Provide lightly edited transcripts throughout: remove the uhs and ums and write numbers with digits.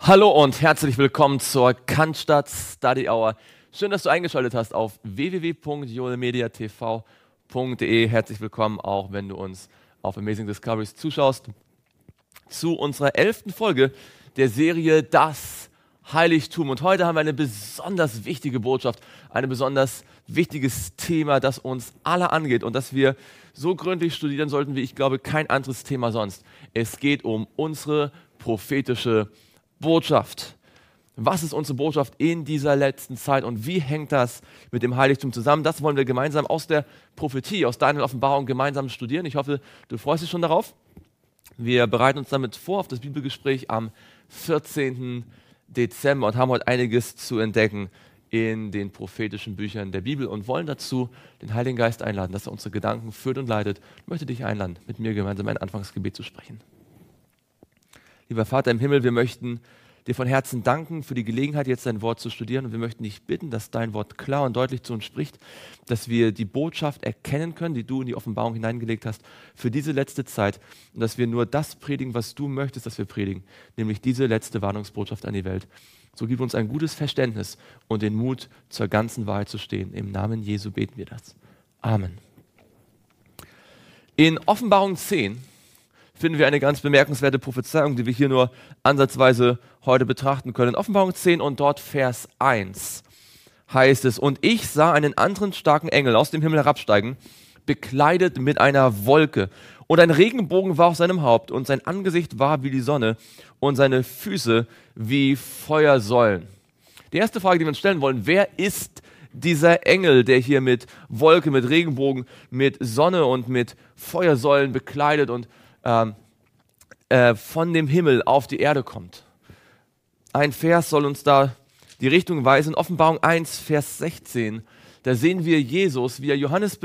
Hallo und herzlich willkommen zur Cannstatt Study Hour. Schön, dass du eingeschaltet hast auf www.joelmediatv.de. Herzlich willkommen, auch wenn du uns auf Amazing Discoveries zuschaust, zu unserer 11. Folge der Serie Das Heiligtum. Und heute haben wir eine besonders wichtige Botschaft, ein besonders wichtiges Thema, das uns alle angeht und das wir so gründlich studieren sollten, wie ich glaube, kein anderes Thema sonst. Es geht um unsere prophetische Botschaft. Was ist unsere Botschaft in dieser letzten Zeit und wie hängt das mit dem Heiligtum zusammen? Das wollen wir gemeinsam aus der Prophetie, aus Daniel Offenbarung gemeinsam studieren. Ich hoffe, du freust dich schon darauf. Wir bereiten uns damit vor auf das Bibelgespräch am 14. Dezember und haben heute einiges zu entdecken in den prophetischen Büchern der Bibel und wollen dazu den Heiligen Geist einladen, dass er unsere Gedanken führt und leitet. Ich möchte dich einladen, mit mir gemeinsam ein Anfangsgebet zu sprechen. Lieber Vater im Himmel, wir möchten dir von Herzen danken für die Gelegenheit, jetzt dein Wort zu studieren. Und wir möchten dich bitten, dass dein Wort klar und deutlich zu uns spricht, dass wir die Botschaft erkennen können, die du in die Offenbarung hineingelegt hast, für diese letzte Zeit. Und dass wir nur das predigen, was du möchtest, dass wir predigen, nämlich diese letzte Warnungsbotschaft an die Welt. So gib uns ein gutes Verständnis und den Mut, zur ganzen Wahrheit zu stehen. Im Namen Jesu beten wir das. Amen. In Offenbarung 10 finden wir eine ganz bemerkenswerte Prophezeiung, die wir hier nur ansatzweise heute betrachten können. In Offenbarung 10 und dort Vers 1 heißt es: Und ich sah einen anderen starken Engel aus dem Himmel herabsteigen, bekleidet mit einer Wolke. Und ein Regenbogen war auf seinem Haupt, und sein Angesicht war wie die Sonne, und seine Füße wie Feuersäulen. Die erste Frage, die wir uns stellen wollen: Wer ist dieser Engel, der hier mit Wolke, mit Regenbogen, mit Sonne und mit Feuersäulen bekleidet und von dem Himmel auf die Erde kommt? Ein Vers soll uns da die Richtung weisen. Offenbarung 1, Vers 16. Da sehen wir Jesus, wie er Johannes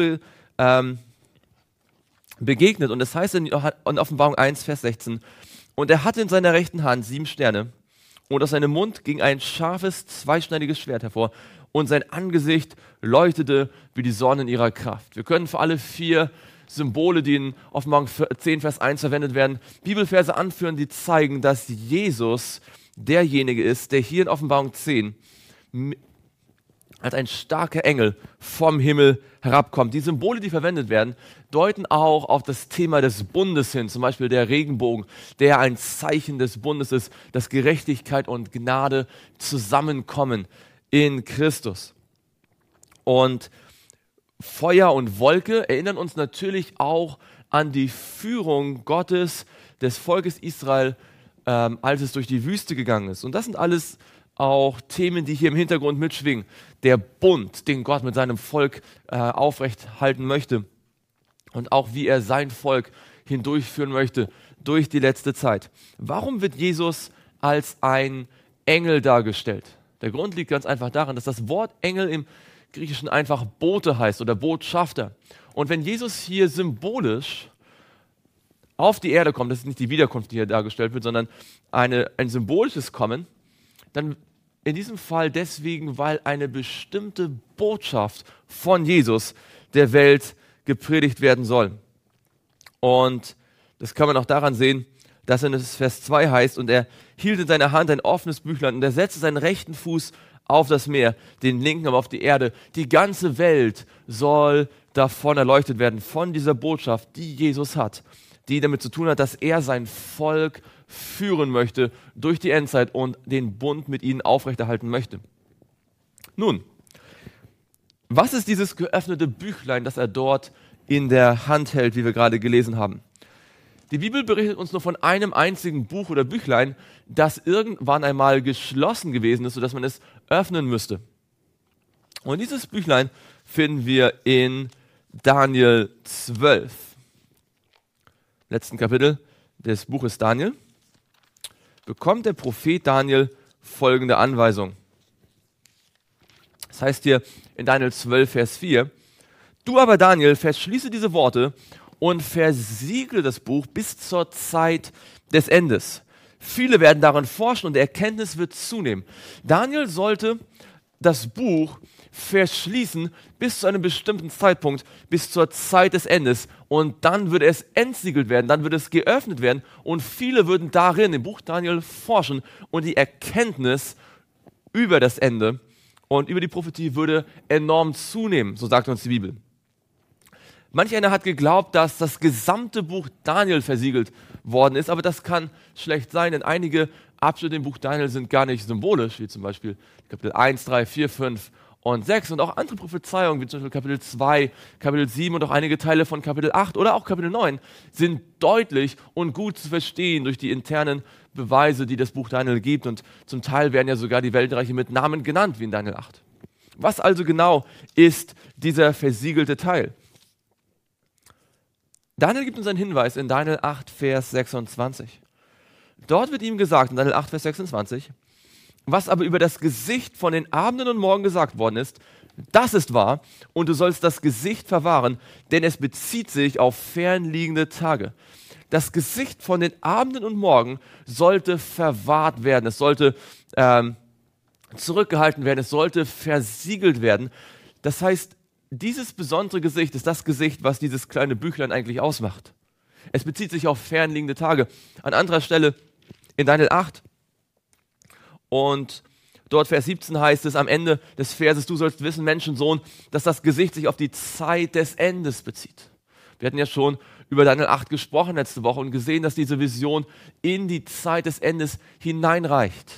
begegnet. Und das heißt in Offenbarung 1, Vers 16: Und er hatte in seiner rechten Hand 7 Sterne, und aus seinem Mund ging ein scharfes, zweischneidiges Schwert hervor, und sein Angesicht leuchtete wie die Sonne in ihrer Kraft. Wir können für alle 4 Symbole, die in Offenbarung 10, Vers 1 verwendet werden, Bibelverse anführen, die zeigen, dass Jesus derjenige ist, der hier in Offenbarung 10 als ein starker Engel vom Himmel herabkommt. Die Symbole, die verwendet werden, deuten auch auf das Thema des Bundes hin, zum Beispiel der Regenbogen, der ein Zeichen des Bundes ist, dass Gerechtigkeit und Gnade zusammenkommen in Christus. Und Feuer und Wolke erinnern uns natürlich auch an die Führung Gottes des Volkes Israel, als es durch die Wüste gegangen ist. Und das sind alles auch Themen, die hier im Hintergrund mitschwingen. Der Bund, den Gott mit seinem Volk aufrecht halten möchte und auch wie er sein Volk hindurchführen möchte durch die letzte Zeit. Warum wird Jesus als ein Engel dargestellt? Der Grund liegt ganz einfach daran, dass das Wort Engel im Griechischen einfach Bote heißt oder Botschafter. Und wenn Jesus hier symbolisch auf die Erde kommt, das ist nicht die Wiederkunft, die hier dargestellt wird, sondern ein symbolisches Kommen, dann in diesem Fall deswegen, weil eine bestimmte Botschaft von Jesus der Welt gepredigt werden soll. Und das kann man auch daran sehen, dass in Vers 2 heißt: Und er hielt in seiner Hand ein offenes Büchlein, und er setzte seinen rechten Fuß auf das Meer, den linken aber auf die Erde. Die ganze Welt soll davon erleuchtet werden, von dieser Botschaft, die Jesus hat, die damit zu tun hat, dass er sein Volk führen möchte durch die Endzeit und den Bund mit ihnen aufrechterhalten möchte. Nun, was ist dieses geöffnete Büchlein, das er dort in der Hand hält, wie wir gerade gelesen haben? Die Bibel berichtet uns nur von einem einzigen Buch oder Büchlein, das irgendwann einmal geschlossen gewesen ist, sodass man es öffnen müsste. Und dieses Büchlein finden wir in Daniel 12, letzten Kapitel des Buches Daniel, bekommt der Prophet Daniel folgende Anweisung. Das heißt hier in Daniel 12, Vers 4: Du aber, Daniel, verschließe diese Worte und versiegle das Buch bis zur Zeit des Endes. Viele werden darin forschen und die Erkenntnis wird zunehmen. Daniel sollte das Buch verschließen bis zu einem bestimmten Zeitpunkt, bis zur Zeit des Endes. Und dann würde es entsiegelt werden, dann würde es geöffnet werden und viele würden darin, im Buch Daniel, forschen und die Erkenntnis über das Ende und über die Prophetie würde enorm zunehmen, so sagt uns die Bibel. Manch einer hat geglaubt, dass das gesamte Buch Daniel versiegelt worden ist, aber das kann schlecht sein, denn einige Abschnitte im Buch Daniel sind gar nicht symbolisch, wie zum Beispiel Kapitel 1, 3, 4, 5 und 6 und auch andere Prophezeiungen, wie zum Beispiel Kapitel 2, Kapitel 7 und auch einige Teile von Kapitel 8 oder auch Kapitel 9 sind deutlich und gut zu verstehen durch die internen Beweise, die das Buch Daniel gibt und zum Teil werden ja sogar die Weltreiche mit Namen genannt, wie in Daniel 8. Was also genau ist dieser versiegelte Teil? Daniel gibt uns einen Hinweis in Daniel 8, Vers 26. Dort wird ihm gesagt, in Daniel 8, Vers 26, was aber über das Gesicht von den Abenden und Morgen gesagt worden ist, das ist wahr und du sollst das Gesicht verwahren, denn es bezieht sich auf fernliegende Tage. Das Gesicht von den Abenden und Morgen sollte verwahrt werden, es sollte zurückgehalten werden, es sollte versiegelt werden. Das heißt, dieses besondere Gesicht ist das Gesicht, was dieses kleine Büchlein eigentlich ausmacht. Es bezieht sich auf fernliegende Tage. An anderer Stelle in Daniel 8 und dort Vers 17 heißt es am Ende des Verses, du sollst wissen, Menschensohn, dass das Gesicht sich auf die Zeit des Endes bezieht. Wir hatten ja schon über Daniel 8 gesprochen letzte Woche und gesehen, dass diese Vision in die Zeit des Endes hineinreicht.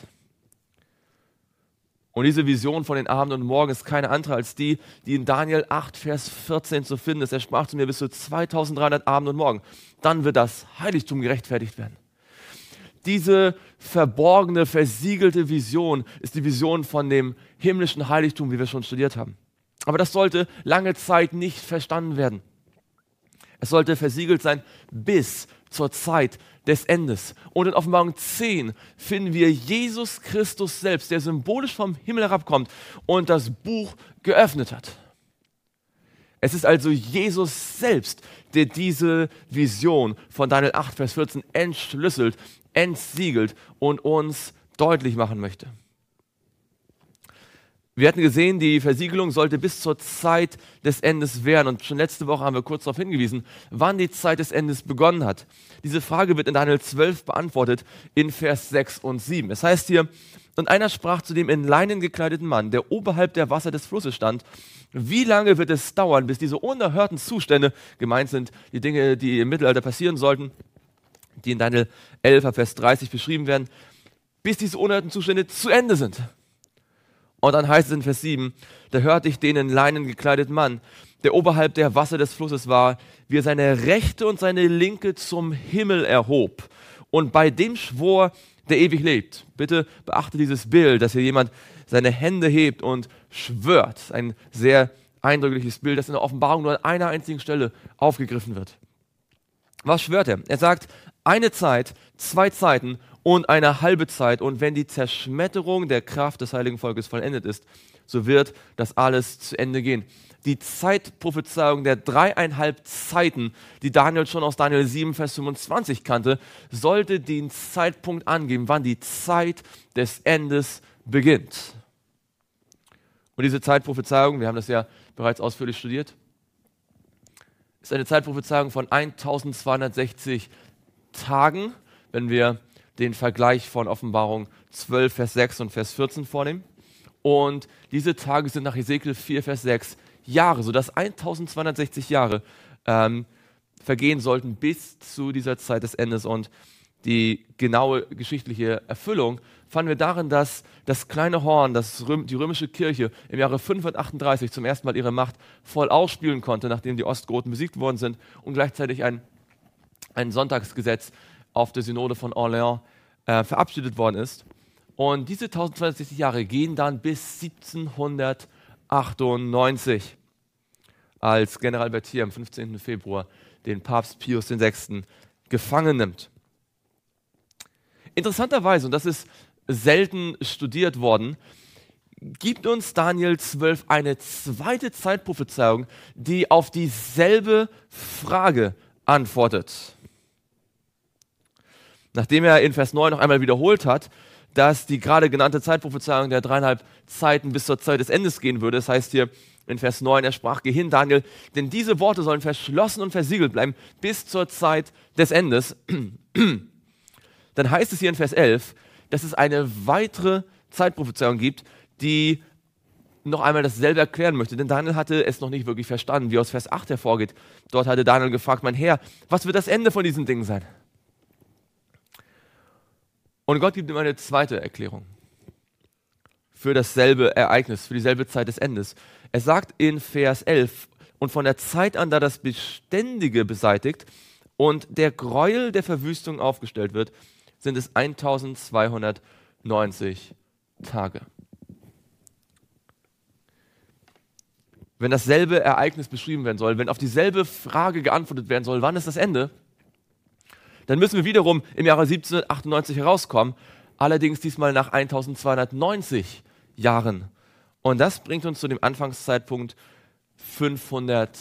Und diese Vision von den Abenden und Morgen ist keine andere als die, die in Daniel 8, Vers 14 zu finden ist. Er sprach zu mir bis zu 2300 Abend und Morgen. Dann wird das Heiligtum gerechtfertigt werden. Diese verborgene, versiegelte Vision ist die Vision von dem himmlischen Heiligtum, wie wir schon studiert haben. Aber das sollte lange Zeit nicht verstanden werden. Es sollte versiegelt sein bis zur Zeit des Endes. Und in Offenbarung 10 finden wir Jesus Christus selbst, der symbolisch vom Himmel herabkommt und das Buch geöffnet hat. Es ist also Jesus selbst, der diese Vision von Daniel 8, Vers 14 entschlüsselt, entsiegelt und uns deutlich machen möchte. Wir hatten gesehen, die Versiegelung sollte bis zur Zeit des Endes währen. Und schon letzte Woche haben wir kurz darauf hingewiesen, wann die Zeit des Endes begonnen hat. Diese Frage wird in Daniel 12 beantwortet in Vers 6 und 7. Es heißt hier, und einer sprach zu dem in Leinen gekleideten Mann, der oberhalb der Wasser des Flusses stand, wie lange wird es dauern, bis diese unerhörten Zustände, gemeint sind die Dinge, die im Mittelalter passieren sollten, die in Daniel 11, Vers 30 beschrieben werden, bis diese unerhörten Zustände zu Ende sind. Und dann heißt es in Vers 7, da hörte ich den in Leinen gekleideten Mann, der oberhalb der Wasser des Flusses war, wie er seine rechte und seine linke zum Himmel erhob und bei dem schwor, der ewig lebt. Bitte beachte dieses Bild, dass hier jemand seine Hände hebt und schwört. Ein sehr eindrückliches Bild, das in der Offenbarung nur an einer einzigen Stelle aufgegriffen wird. Was schwört er? Er sagt, eine Zeit, 2 Zeiten und eine halbe Zeit. Und wenn die Zerschmetterung der Kraft des heiligen Volkes vollendet ist, so wird das alles zu Ende gehen. Die Zeitprophezeiung der 3,5 Zeiten, die Daniel schon aus Daniel 7, Vers 25 kannte, sollte den Zeitpunkt angeben, wann die Zeit des Endes beginnt. Und diese Zeitprophezeiung, wir haben das ja bereits ausführlich studiert, ist eine Zeitprophezeiung von 1260 Tagen, wenn wir den Vergleich von Offenbarung 12, Vers 6 und Vers 14 vornehmen. Und diese Tage sind nach Hesekiel 4, Vers 6 Jahre, sodass 1260 Jahre vergehen sollten bis zu dieser Zeit des Endes. Und die genaue geschichtliche Erfüllung fanden wir darin, dass das kleine Horn, die römische Kirche im Jahre 538 zum ersten Mal ihre Macht voll ausspielen konnte, nachdem die Ostgoten besiegt worden sind und gleichzeitig ein Sonntagsgesetz auf der Synode von Orléans verabschiedet worden ist. Und diese 1260 Jahre gehen dann bis 1798, als General Berthier am 15. Februar den Papst Pius VI. Gefangen nimmt. Interessanterweise, und das ist selten studiert worden, gibt uns Daniel 12 eine zweite Zeitprophezeiung, die auf dieselbe Frage antwortet. Nachdem er in Vers 9 noch einmal wiederholt hat, dass die gerade genannte Zeitprophezeiung der 3,5 Zeiten bis zur Zeit des Endes gehen würde. Das heißt hier in Vers 9, er sprach, geh hin, Daniel, denn diese Worte sollen verschlossen und versiegelt bleiben bis zur Zeit des Endes. Dann heißt es hier in Vers 11, dass es eine weitere Zeitprophezeiung gibt, die noch einmal dasselbe erklären möchte, denn Daniel hatte es noch nicht wirklich verstanden, wie aus Vers 8 hervorgeht. Dort hatte Daniel gefragt, mein Herr, was wird das Ende von diesen Dingen sein? Und Gott gibt ihm eine zweite Erklärung für dasselbe Ereignis, für dieselbe Zeit des Endes. Er sagt in Vers 11, und von der Zeit an, da das Beständige beseitigt und der Gräuel der Verwüstung aufgestellt wird, sind es 1290 Tage. Wenn dasselbe Ereignis beschrieben werden soll, wenn auf dieselbe Frage geantwortet werden soll, wann ist das Ende, dann müssen wir wiederum im Jahre 1798 herauskommen, allerdings diesmal nach 1290 Jahren. Und das bringt uns zu dem Anfangszeitpunkt 508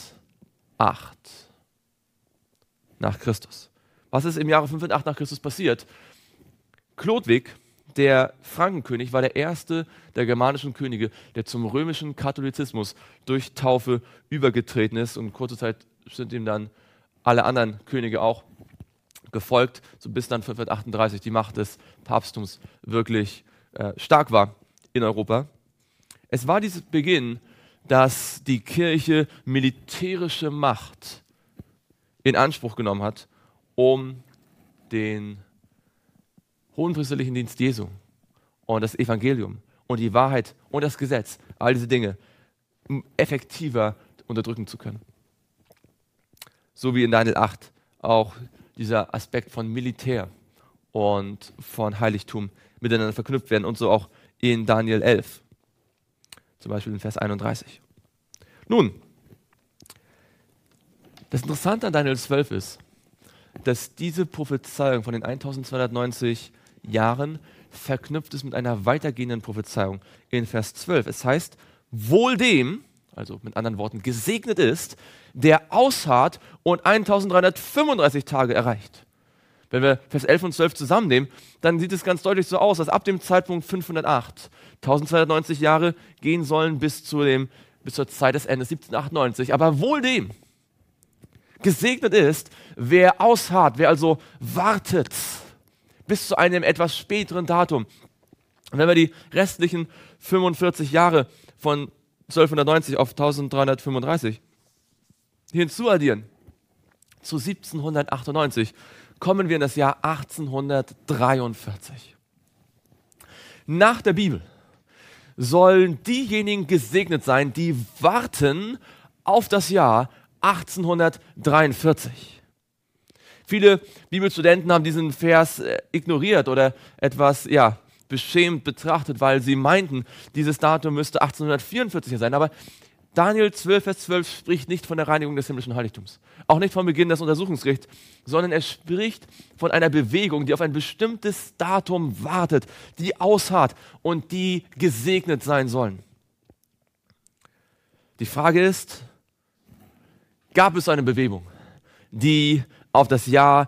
nach Christus. Was ist im Jahre 508 nach Christus passiert? Chlodwig, der Frankenkönig, war der erste der germanischen Könige, der zum römischen Katholizismus durch Taufe übergetreten ist. Und kurze Zeit sind ihm dann alle anderen Könige auch gefolgt, so bis dann 538 die Macht des Papsttums wirklich stark war in Europa. Es war dieses Beginn, dass die Kirche militärische Macht in Anspruch genommen hat, um den hohenpriesterlichen Dienst Jesu und das Evangelium und die Wahrheit und das Gesetz, all diese Dinge effektiver unterdrücken zu können. So wie in Daniel 8 auch dieser Aspekt von Militär und von Heiligtum miteinander verknüpft werden und so auch in Daniel 11, zum Beispiel in Vers 31. Nun, das Interessante an Daniel 12 ist, dass diese Prophezeiung von den 1290 Jahren verknüpft ist mit einer weitergehenden Prophezeiung in Vers 12. Es heißt, wohl dem, also mit anderen Worten, gesegnet ist, der ausharrt und 1335 Tage erreicht. Wenn wir Vers 11 und 12 zusammennehmen, dann sieht es ganz deutlich so aus, dass ab dem Zeitpunkt 508 1290 Jahre gehen sollen bis zur Zeit des Endes 1798. Aber wohl dem gesegnet ist, wer ausharrt, wer also wartet bis zu einem etwas späteren Datum. Und wenn wir die restlichen 45 Jahre von 1290 auf 1335 hinzuaddieren, zu 1798, kommen wir in das Jahr 1843. Nach der Bibel sollen diejenigen gesegnet sein, die warten auf das Jahr 1843. Viele Bibelstudenten haben diesen Vers ignoriert oder etwas beschämt betrachtet, weil sie meinten, dieses Datum müsste 1844 sein. Aber Daniel 12, Vers 12 spricht nicht von der Reinigung des himmlischen Heiligtums, auch nicht vom Beginn des Untersuchungsgerichts, sondern er spricht von einer Bewegung, die auf ein bestimmtes Datum wartet, die ausharrt und die gesegnet sein sollen. Die Frage ist, gab es eine Bewegung, die auf das Jahr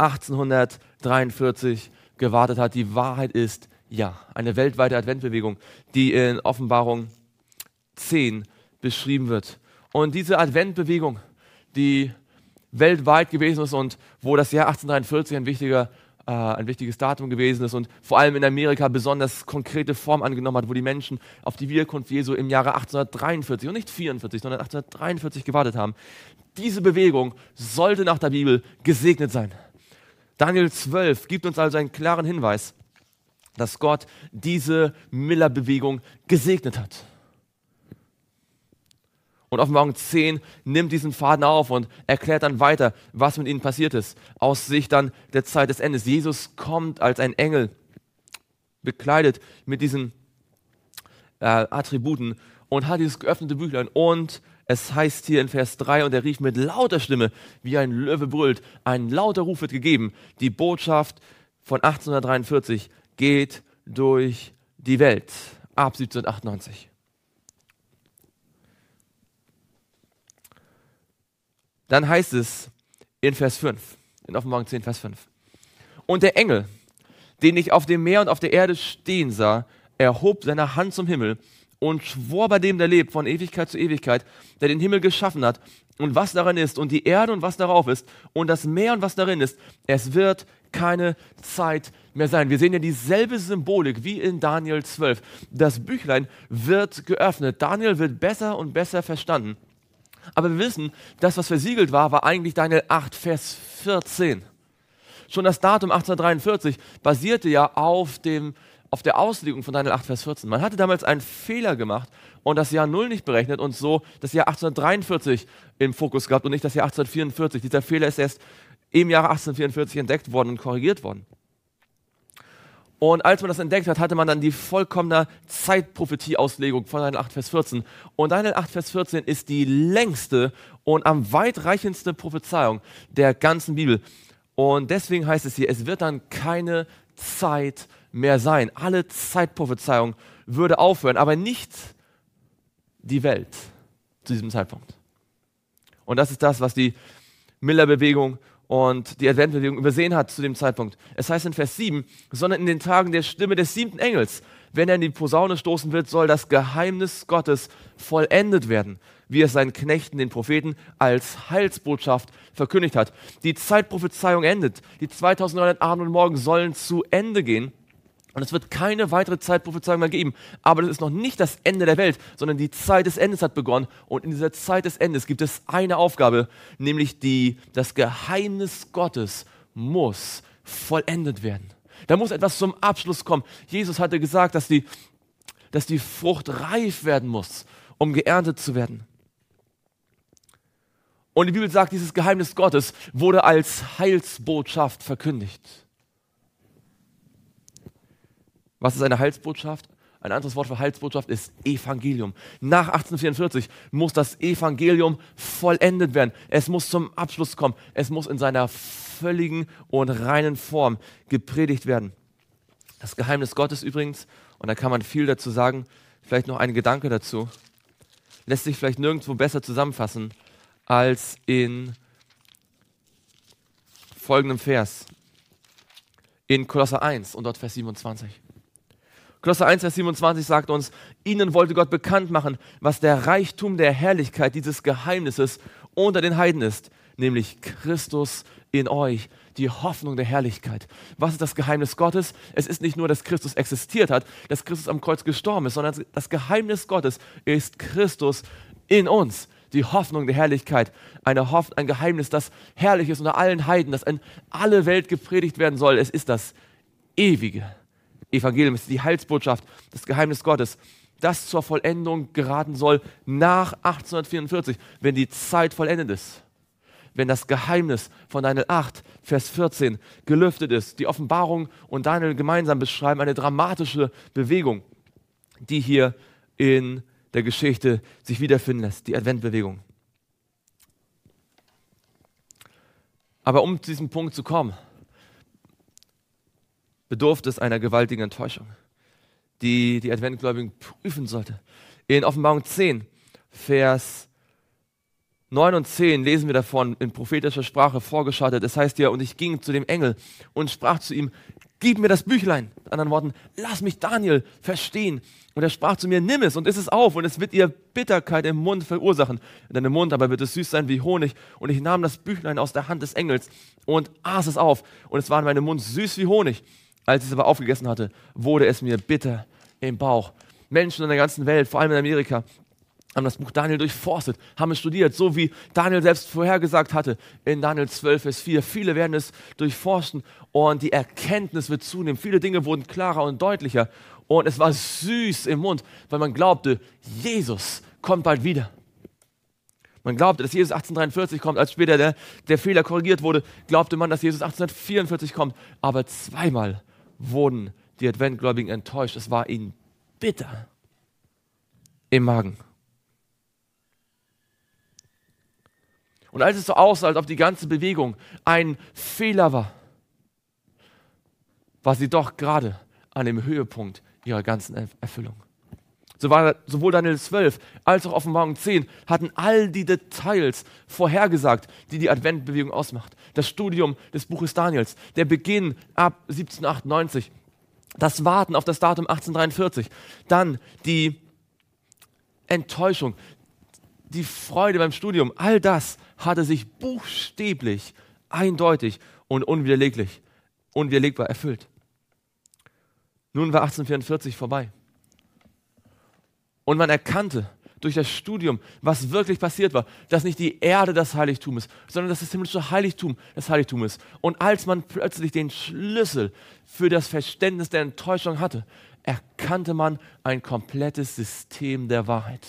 1843 gewartet hat? Die Wahrheit ist ja, eine weltweite Adventbewegung, die in Offenbarung 10 beschrieben wird. Und diese Adventbewegung, die weltweit gewesen ist und wo das Jahr 1843 ein wichtiges Datum gewesen ist und vor allem in Amerika besonders konkrete Form angenommen hat, wo die Menschen auf die Wiederkunft Jesu im Jahre 1843 und nicht 44, sondern 1843 gewartet haben. Diese Bewegung sollte nach der Bibel gesegnet sein. Daniel 12 gibt uns also einen klaren Hinweis, dass Gott diese Miller-Bewegung gesegnet hat. Und Offenbarung 10 nimmt diesen Faden auf und erklärt dann weiter, was mit ihnen passiert ist, aus Sicht dann der Zeit des Endes. Jesus kommt als ein Engel, bekleidet mit diesen Attributen und hat dieses geöffnete Büchlein. Und es heißt hier in Vers 3, und er rief mit lauter Stimme, wie ein Löwe brüllt, ein lauter Ruf wird gegeben. Die Botschaft von 1843 geht durch die Welt ab 1798. Dann heißt es in Vers 5, in Offenbarung 10, Vers 5. Und der Engel, den ich auf dem Meer und auf der Erde stehen sah, erhob seine Hand zum Himmel und schwor bei dem, der lebt, von Ewigkeit zu Ewigkeit, der den Himmel geschaffen hat und was darin ist und die Erde und was darauf ist und das Meer und was darin ist, es wird keine Zeit mehr sein. Wir sehen ja dieselbe Symbolik wie in Daniel 12. Das Büchlein wird geöffnet. Daniel wird besser und besser verstanden. Aber wir wissen, das, was versiegelt war, war eigentlich Daniel 8, Vers 14. Schon das Datum 1843 basierte ja auf der Auslegung von Daniel 8, Vers 14. Man hatte damals einen Fehler gemacht und das Jahr 0 nicht berechnet und so das Jahr 1843 im Fokus gehabt und nicht das Jahr 1844. Dieser Fehler ist erst im Jahre 1844 entdeckt worden und korrigiert worden. Und als man das entdeckt hat, hatte man dann die vollkommene Zeitprophetie-Auslegung von Daniel 8, Vers 14. Und Daniel 8, Vers 14 ist die längste und am weitreichendste Prophezeiung der ganzen Bibel. Und deswegen heißt es hier, es wird dann keine Zeit mehr sein. Alle Zeitprophezeiung würde aufhören, aber nicht die Welt zu diesem Zeitpunkt. Und das ist das, was die Miller-Bewegung und die Adventbewegung übersehen hat zu dem Zeitpunkt. Es heißt in Vers 7, sondern in den Tagen der Stimme des 7. Engels, wenn er in die Posaune stoßen wird, soll das Geheimnis Gottes vollendet werden, wie es seinen Knechten, den Propheten, als Heilsbotschaft verkündigt hat. Die Zeitprophezeiung endet. Die 2900 Abend und Morgen sollen zu Ende gehen. Und es wird keine weitere Zeitprophezeiung mehr geben. Aber das ist noch nicht das Ende der Welt, sondern die Zeit des Endes hat begonnen. Und in dieser Zeit des Endes gibt es eine Aufgabe, nämlich das Geheimnis Gottes muss vollendet werden. Da muss etwas zum Abschluss kommen. Jesus hatte gesagt, dass die Frucht reif werden muss, um geerntet zu werden. Und die Bibel sagt, dieses Geheimnis Gottes wurde als Heilsbotschaft verkündigt. Was ist eine Heilsbotschaft? Ein anderes Wort für Heilsbotschaft ist Evangelium. Nach 1844 muss das Evangelium vollendet werden. Es muss zum Abschluss kommen. Es muss in seiner völligen und reinen Form gepredigt werden. Das Geheimnis Gottes übrigens, und da kann man viel dazu sagen, vielleicht noch ein Gedanke dazu, lässt sich vielleicht nirgendwo besser zusammenfassen als in folgendem Vers. In Kolosser 1 und dort Vers 27. Kolosser 1, Vers 27 sagt uns, ihnen wollte Gott bekannt machen, was der Reichtum der Herrlichkeit dieses Geheimnisses unter den Heiden ist, nämlich Christus in euch, die Hoffnung der Herrlichkeit. Was ist das Geheimnis Gottes? Es ist nicht nur, dass Christus existiert hat, dass Christus am Kreuz gestorben ist, sondern das Geheimnis Gottes ist Christus in uns, die Hoffnung der Herrlichkeit. Ein Geheimnis, das herrlich ist unter allen Heiden, das in alle Welt gepredigt werden soll. Es ist das ewige Evangelium, ist die Heilsbotschaft, das Geheimnis Gottes, das zur Vollendung geraten soll nach 1844, wenn die Zeit vollendet ist. Wenn das Geheimnis von Daniel 8, Vers 14 gelüftet ist. Die Offenbarung und Daniel gemeinsam beschreiben eine dramatische Bewegung, die hier in der Geschichte sich wiederfinden lässt, die Adventbewegung. Aber um zu diesem Punkt zu kommen, bedurfte es einer gewaltigen Enttäuschung, die die Adventgläubigen prüfen sollte. In Offenbarung 10, Vers 9 und 10 lesen wir davon in prophetischer Sprache vorgeschaltet. Es heißt ja, und ich ging zu dem Engel und sprach zu ihm, gib mir das Büchlein. Mit anderen Worten, lass mich Daniel verstehen. Und er sprach zu mir, nimm es und iss es auf und es wird ihr Bitterkeit im Mund verursachen. In deinem Mund aber wird es süß sein wie Honig. Und ich nahm das Büchlein aus der Hand des Engels und aß es auf. Und es war in meinem Mund süß wie Honig. Als ich es aber aufgegessen hatte, wurde es mir bitter im Bauch. Menschen in der ganzen Welt, vor allem in Amerika, haben das Buch Daniel durchforstet, haben es studiert, so wie Daniel selbst vorhergesagt hatte in Daniel 12, Vers 4. Viele werden es durchforsten und die Erkenntnis wird zunehmen. Viele Dinge wurden klarer und deutlicher und es war süß im Mund, weil man glaubte, Jesus kommt bald wieder. Man glaubte, dass Jesus 1843 kommt, als später der Fehler korrigiert wurde, glaubte man, dass Jesus 1844 kommt, aber zweimal wurden die Adventgläubigen enttäuscht. Es war ihnen bitter im Magen. Und als es so aussah, als ob die ganze Bewegung ein Fehler war, war sie doch gerade an dem Höhepunkt ihrer ganzen Erfüllung. Sowohl Daniel 12 als auch Offenbarung 10 hatten all die Details vorhergesagt, die die Adventbewegung ausmacht. Das Studium des Buches Daniels, der Beginn ab 1798, das Warten auf das Datum 1843, dann die Enttäuschung, die Freude beim Studium, all das hatte sich buchstäblich, eindeutig und unwiderlegbar erfüllt. Nun war 1844 vorbei. Und man erkannte durch das Studium, was wirklich passiert war, dass nicht die Erde das Heiligtum ist, sondern dass das himmlische Heiligtum das Heiligtum ist. Und als man plötzlich den Schlüssel für das Verständnis der Enttäuschung hatte, erkannte man ein komplettes System der Wahrheit.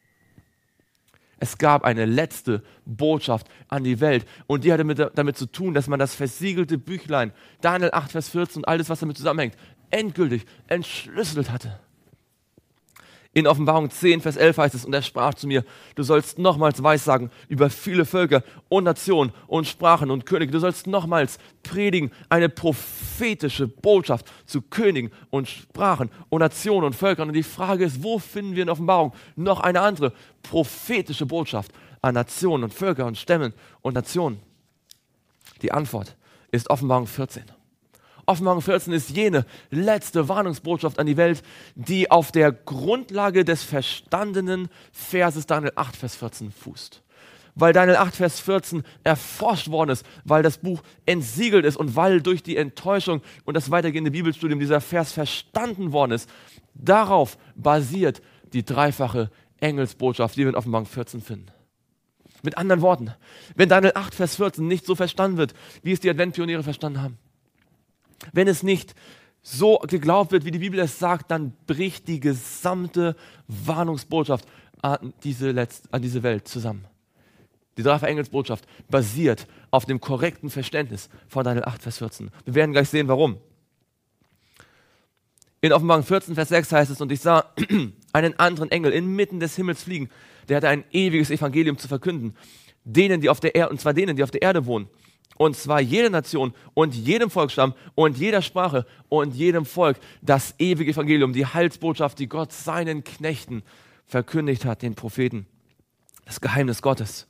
Es gab eine letzte Botschaft an die Welt und die hatte damit zu tun, dass man das versiegelte Büchlein, Daniel 8, Vers 14 und alles, was damit zusammenhängt, endgültig entschlüsselt hatte. In Offenbarung 10, Vers 11 heißt es, und er sprach zu mir, du sollst nochmals Weissagen über viele Völker und Nationen und Sprachen und Könige. Du sollst nochmals predigen eine prophetische Botschaft zu Königen und Sprachen und Nationen und Völkern. Und die Frage ist, wo finden wir in Offenbarung noch eine andere prophetische Botschaft an Nationen und Völker und Stämmen und Nationen? Die Antwort ist Offenbarung 14. Offenbarung 14 ist jene letzte Warnungsbotschaft an die Welt, die auf der Grundlage des verstandenen Verses Daniel 8, Vers 14 fußt. Weil Daniel 8, Vers 14 erforscht worden ist, weil das Buch entsiegelt ist und weil durch die Enttäuschung und das weitergehende Bibelstudium dieser Vers verstanden worden ist, darauf basiert die dreifache Engelsbotschaft, die wir in Offenbarung 14 finden. Mit anderen Worten, wenn Daniel 8, Vers 14 nicht so verstanden wird, wie es die Adventpioniere verstanden haben, wenn es nicht so geglaubt wird, wie die Bibel es sagt, dann bricht die gesamte Warnungsbotschaft an diese Welt zusammen. Die dreifache Engelsbotschaft basiert auf dem korrekten Verständnis von Daniel 8, Vers 14. Wir werden gleich sehen, warum. In Offenbarung 14, Vers 6 heißt es, und ich sah einen anderen Engel inmitten des Himmels fliegen, der hatte ein ewiges Evangelium zu verkünden, denen, die auf der Erde wohnen. Und zwar jede Nation und jedem Volksstamm und jeder Sprache und jedem Volk das ewige Evangelium, die Heilsbotschaft, die Gott seinen Knechten verkündigt hat, den Propheten, das Geheimnis Gottes.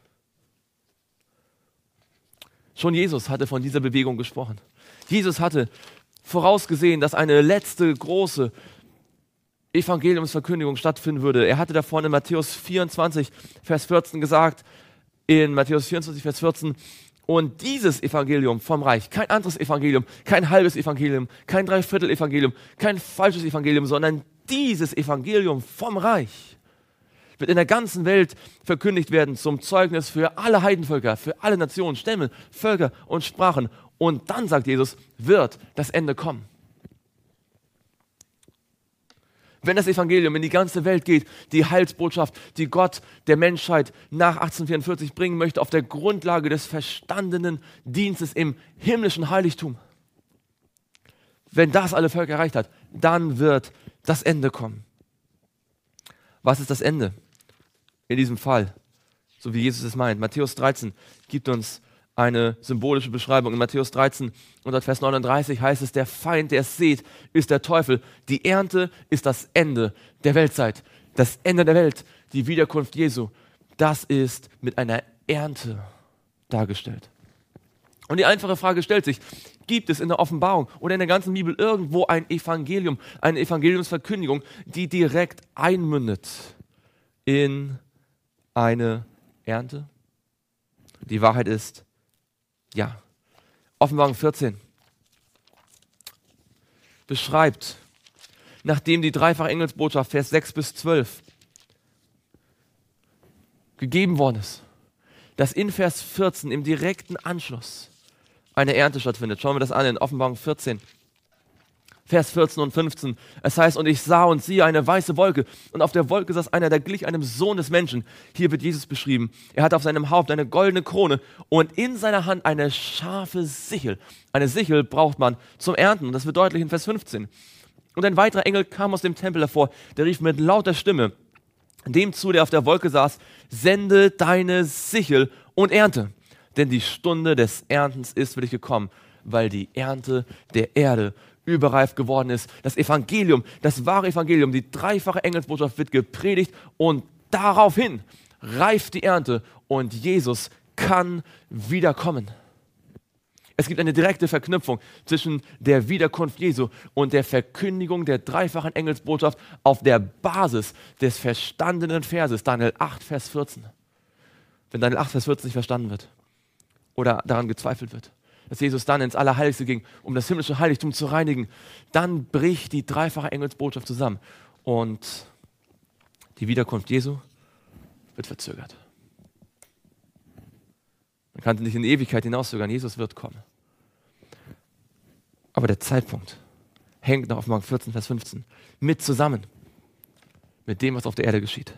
Schon Jesus hatte von dieser Bewegung gesprochen. Jesus hatte vorausgesehen, dass eine letzte große Evangeliumsverkündigung stattfinden würde. Er hatte davon in Matthäus 24, Vers 14 gesagt, in Matthäus 24, Vers 14, und dieses Evangelium vom Reich, kein anderes Evangelium, kein halbes Evangelium, kein Dreiviertel-Evangelium, kein falsches Evangelium, sondern dieses Evangelium vom Reich wird in der ganzen Welt verkündigt werden zum Zeugnis für alle Heidenvölker, für alle Nationen, Stämme, Völker und Sprachen. Und dann, sagt Jesus, wird das Ende kommen. Wenn das Evangelium in die ganze Welt geht, die Heilsbotschaft, die Gott der Menschheit nach 1844 bringen möchte, auf der Grundlage des verstandenen Dienstes im himmlischen Heiligtum. Wenn das alle Völker erreicht hat, dann wird das Ende kommen. Was ist das Ende? In diesem Fall, so wie Jesus es meint. Matthäus 13 gibt uns eine symbolische Beschreibung. In Matthäus 13 unter Vers 39 heißt es, der Feind, der es sät, ist der Teufel. Die Ernte ist das Ende der Weltzeit. Das Ende der Welt, die Wiederkunft Jesu, das ist mit einer Ernte dargestellt. Und die einfache Frage stellt sich, gibt es in der Offenbarung oder in der ganzen Bibel irgendwo ein Evangelium, eine Evangeliumsverkündigung, die direkt einmündet in eine Ernte? Die Wahrheit ist, ja. Offenbarung 14 beschreibt, nachdem die dreifache Engelsbotschaft, Vers 6 bis 12, gegeben worden ist, dass in Vers 14 im direkten Anschluss eine Ernte stattfindet. Schauen wir das an in Offenbarung 14. Vers 14 und 15. Es heißt, und ich sah und siehe eine weiße Wolke und auf der Wolke saß einer, der glich einem Sohn des Menschen. Hier wird Jesus beschrieben. Er hatte auf seinem Haupt eine goldene Krone und in seiner Hand eine scharfe Sichel. Eine Sichel braucht man zum Ernten und das wird deutlich in Vers 15. Und ein weiterer Engel kam aus dem Tempel hervor, der rief mit lauter Stimme dem zu, der auf der Wolke saß, sende deine Sichel und ernte. denn die Stunde des Erntens ist für dich gekommen, weil die Ernte der Erde überreif geworden ist. Das Evangelium, das wahre Evangelium, die dreifache Engelsbotschaft wird gepredigt und daraufhin reift die Ernte und Jesus kann wiederkommen. Es gibt eine direkte Verknüpfung zwischen der Wiederkunft Jesu und der Verkündigung der dreifachen Engelsbotschaft auf der Basis des verstandenen Verses, Daniel 8, Vers 14. Wenn Daniel 8, Vers 14 nicht verstanden wird oder daran gezweifelt wird, dass Jesus dann ins Allerheiligste ging, um das himmlische Heiligtum zu reinigen, dann bricht die dreifache Engelsbotschaft zusammen und die Wiederkunft Jesu wird verzögert. Man kann nicht in die Ewigkeit hinauszögern, Jesus wird kommen. Aber der Zeitpunkt hängt nach Offenbarung 14, Vers 15 mit zusammen mit dem, was auf der Erde geschieht.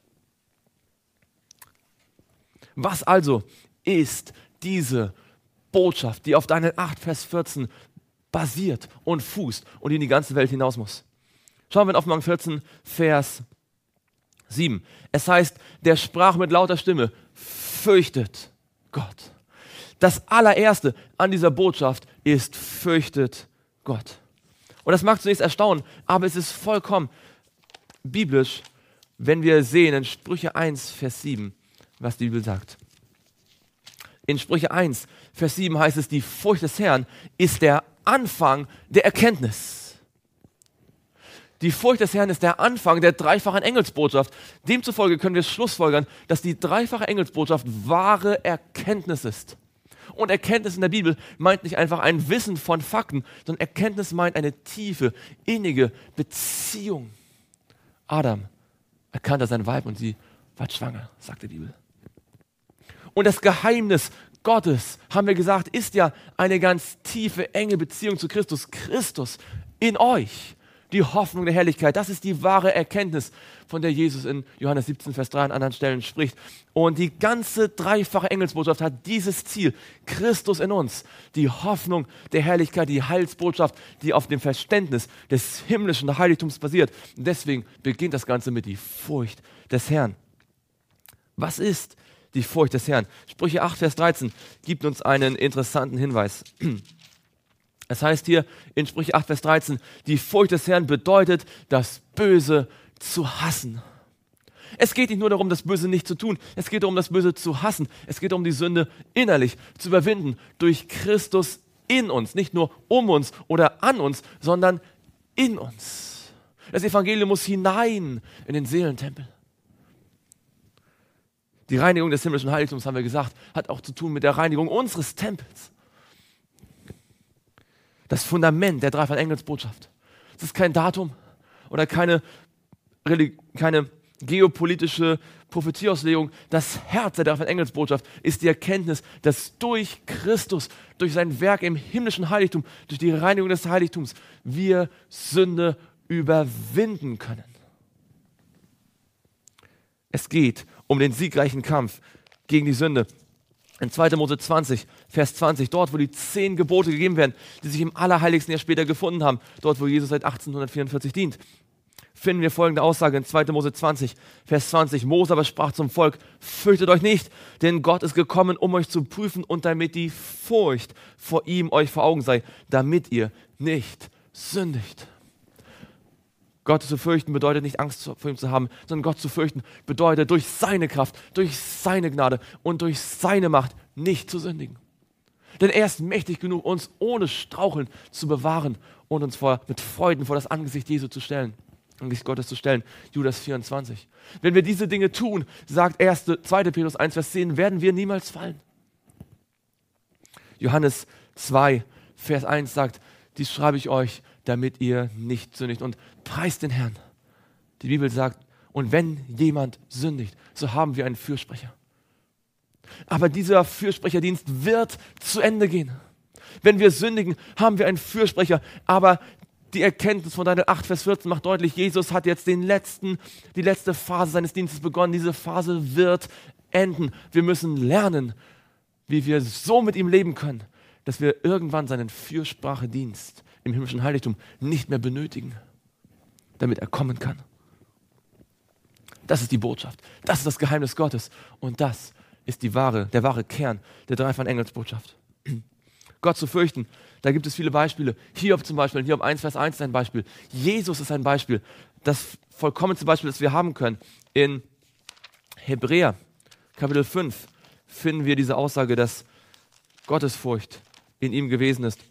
Was also ist diese Botschaft, die auf Daniel 8, Vers 14 basiert und fußt und in die ganze Welt hinaus muss? Schauen wir in Offenbarung 14, Vers 7. Es heißt, der sprach mit lauter Stimme, fürchtet Gott. Das allererste an dieser Botschaft ist, fürchtet Gott. Und das mag zunächst erstaunen, aber es ist vollkommen biblisch, wenn wir sehen in Sprüche 1, Vers 7, was die Bibel sagt. In Sprüche 1, Vers 7 heißt es, die Furcht des Herrn ist der Anfang der Erkenntnis. Die Furcht des Herrn ist der Anfang der dreifachen Engelsbotschaft. Demzufolge können wir schlussfolgern, dass die dreifache Engelsbotschaft wahre Erkenntnis ist. Und Erkenntnis in der Bibel meint nicht einfach ein Wissen von Fakten, sondern Erkenntnis meint eine tiefe, innige Beziehung. Adam erkannte sein Weib und sie war schwanger, sagt die Bibel. Und das Geheimnis Gottes, haben wir gesagt, ist ja eine ganz tiefe, enge Beziehung zu Christus. Christus in euch. Die Hoffnung der Herrlichkeit, das ist die wahre Erkenntnis, von der Jesus in Johannes 17, Vers 3 an anderen Stellen spricht. Und die ganze dreifache Engelsbotschaft hat dieses Ziel, Christus in uns, die Hoffnung der Herrlichkeit, die Heilsbotschaft, die auf dem Verständnis des himmlischen Heiligtums basiert. Und deswegen beginnt das Ganze mit die Furcht des Herrn. Was ist die Furcht des Herrn? Sprüche 8, Vers 13 gibt uns einen interessanten Hinweis. Es heißt hier in Sprüche 8, Vers 13, die Furcht des Herrn bedeutet, das Böse zu hassen. Es geht nicht nur darum, das Böse nicht zu tun, es geht darum, das Böse zu hassen. Es geht darum, die Sünde innerlich zu überwinden, durch Christus in uns, nicht nur um uns oder an uns, sondern in uns. Das Evangelium muss hinein in den Seelentempel. Die Reinigung des himmlischen Heiligtums, haben wir gesagt, hat auch zu tun mit der Reinigung unseres Tempels. Das Fundament der dreifachen Engelsbotschaft. Es ist kein Datum oder keine geopolitische Prophetieauslegung. Das Herz der dreifachen Engelsbotschaft ist die Erkenntnis, dass durch Christus, durch sein Werk im himmlischen Heiligtum, durch die Reinigung des Heiligtums, wir Sünde überwinden können. Es geht um den siegreichen Kampf gegen die Sünde. In 2. Mose 20, Vers 20, dort, wo die 10 Gebote gegeben werden, die sich im Allerheiligsten Jahr später gefunden haben, dort, wo Jesus seit 1844 dient, finden wir folgende Aussage in 2. Mose 20, Vers 20. Mose aber sprach zum Volk, fürchtet euch nicht, denn Gott ist gekommen, um euch zu prüfen und damit die Furcht vor ihm euch vor Augen sei, damit ihr nicht sündigt. Gott zu fürchten bedeutet nicht Angst vor ihm zu haben, sondern Gott zu fürchten bedeutet durch seine Kraft, durch seine Gnade und durch seine Macht nicht zu sündigen. Denn er ist mächtig genug, uns ohne Straucheln zu bewahren und uns mit Freuden vor das Angesicht Jesu zu stellen, Angesicht Gottes zu stellen. Judas 24. Wenn wir diese Dinge tun, sagt 2. Petrus 1, Vers 10, werden wir niemals fallen. Johannes 2, Vers 1 sagt, dies schreibe ich euch, damit ihr nicht sündigt. Und preist den Herrn. Die Bibel sagt, und wenn jemand sündigt, so haben wir einen Fürsprecher. Aber dieser Fürsprecherdienst wird zu Ende gehen. Wenn wir sündigen, haben wir einen Fürsprecher. Aber die Erkenntnis von Daniel 8, Vers 14 macht deutlich, Jesus hat jetzt die letzte Phase seines Dienstes begonnen. Diese Phase wird enden. Wir müssen lernen, wie wir so mit ihm leben können, dass wir irgendwann seinen Fürsprachedienst im himmlischen Heiligtum nicht mehr benötigen, damit er kommen kann. Das ist die Botschaft. Das ist das Geheimnis Gottes. Und das ist der wahre Kern der dreifachen Engelsbotschaft. Gott zu fürchten, da gibt es viele Beispiele. Hiob zum Beispiel, Hiob 1, Vers 1 ist ein Beispiel. Jesus ist ein Beispiel. Das vollkommenste Beispiel, das wir haben können. In Hebräer, Kapitel 5, finden wir diese Aussage, dass Gottesfurcht in ihm gewesen ist.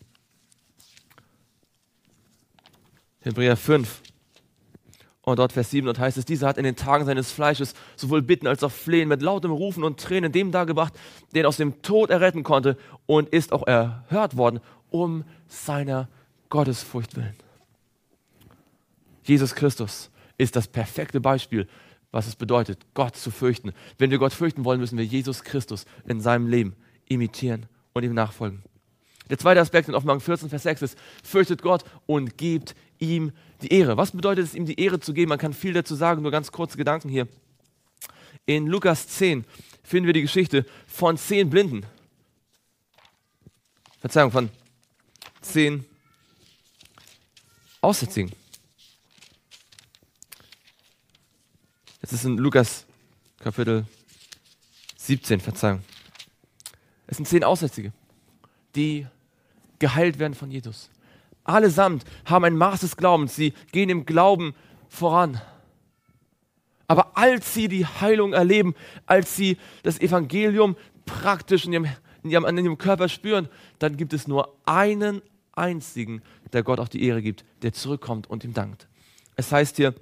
Hebräer 5 und dort Vers 7, dort heißt es, dieser hat in den Tagen seines Fleisches sowohl Bitten als auch Flehen mit lautem Rufen und Tränen dem dargebracht, den aus dem Tod erretten konnte und ist auch erhört worden, um seiner Gottesfurcht willen. Jesus Christus ist das perfekte Beispiel, was es bedeutet, Gott zu fürchten. Wenn wir Gott fürchten wollen, müssen wir Jesus Christus in seinem Leben imitieren und ihm nachfolgen. Der zweite Aspekt in Offenbarung 14, Vers 6 ist, fürchtet Gott und gebt ihm die Ehre. Was bedeutet es, ihm die Ehre zu geben? Man kann viel dazu sagen, nur ganz kurze Gedanken hier. In Lukas 10 finden wir die Geschichte von 10 Blinden. Verzeihung, von 10 Aussätzigen. Es ist in Lukas Kapitel 17, Verzeihung. Es sind 10 Aussätzige, die geheilt werden von Jesus. Allesamt haben ein Maß des Glaubens, sie gehen im Glauben voran. Aber als sie die Heilung erleben, als sie das Evangelium praktisch in ihrem Körper spüren, dann gibt es nur einen einzigen, der Gott auch die Ehre gibt, der zurückkommt und ihm dankt. Es heißt hier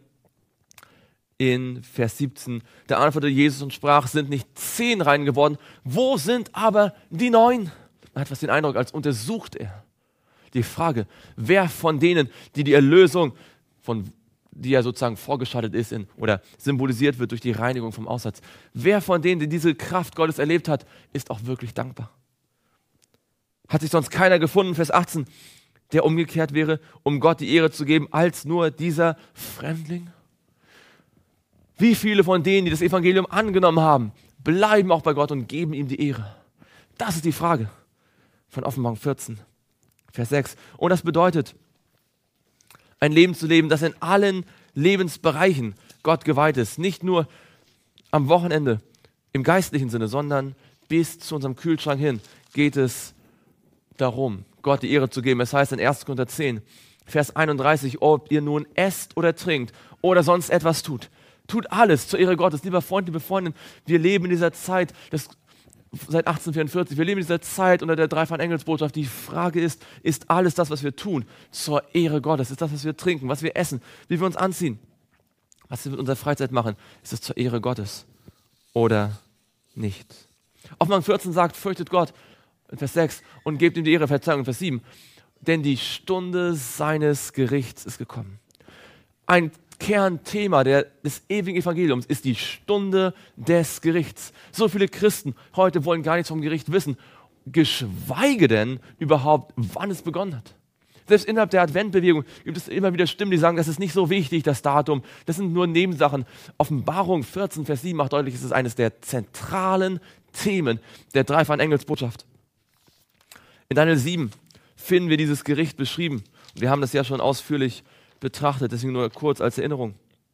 in Vers 17, da antwortete Jesus und sprach, sind nicht 10 rein geworden, wo sind aber die 9? Man hat fast den Eindruck, als untersucht er die Frage, wer von denen, die Erlösung, die ja sozusagen vorgeschaltet ist oder symbolisiert wird durch die Reinigung vom Aussatz, wer von denen, die diese Kraft Gottes erlebt hat, ist auch wirklich dankbar? Hat sich sonst keiner gefunden, Vers 18, der umgekehrt wäre, um Gott die Ehre zu geben, als nur dieser Fremdling? Wie viele von denen, die das Evangelium angenommen haben, bleiben auch bei Gott und geben ihm die Ehre? Das ist die Frage von Offenbarung 14, Vers 6. Und das bedeutet, ein Leben zu leben, das in allen Lebensbereichen Gott geweiht ist. Nicht nur am Wochenende im geistlichen Sinne, sondern bis zu unserem Kühlschrank hin geht es darum, Gott die Ehre zu geben. Es heißt in 1. Korinther 10, Vers 31, ob ihr nun esst oder trinkt oder sonst etwas tut, tut alles zur Ehre Gottes. Lieber Freund, liebe Freundin, wir leben in dieser Zeit, seit 1844, wir leben in dieser Zeit unter der dreifachen Engelsbotschaft. Die Frage ist alles das, was wir tun, zur Ehre Gottes? Ist das, was wir trinken, was wir essen, wie wir uns anziehen, was wir mit unserer Freizeit machen, ist es zur Ehre Gottes oder nicht? Offenbarung 14 sagt, fürchtet Gott, in Vers 6, und gebt ihm die Ehre, Verzeihung, in Vers 7, denn die Stunde seines Gerichts ist gekommen. Ein Kernthema des ewigen Evangeliums ist die Stunde des Gerichts. So viele Christen heute wollen gar nichts vom Gericht wissen, geschweige denn überhaupt, wann es begonnen hat. Selbst innerhalb der Adventbewegung gibt es immer wieder Stimmen, die sagen, das ist nicht so wichtig, das Datum, das sind nur Nebensachen. Offenbarung 14, Vers 7 macht deutlich, es ist eines der zentralen Themen der dreifachen Engelsbotschaft. In Daniel 7 finden wir dieses Gericht beschrieben. Wir haben das ja schon ausführlich betrachtet, deswegen nur kurz als Erinnerung.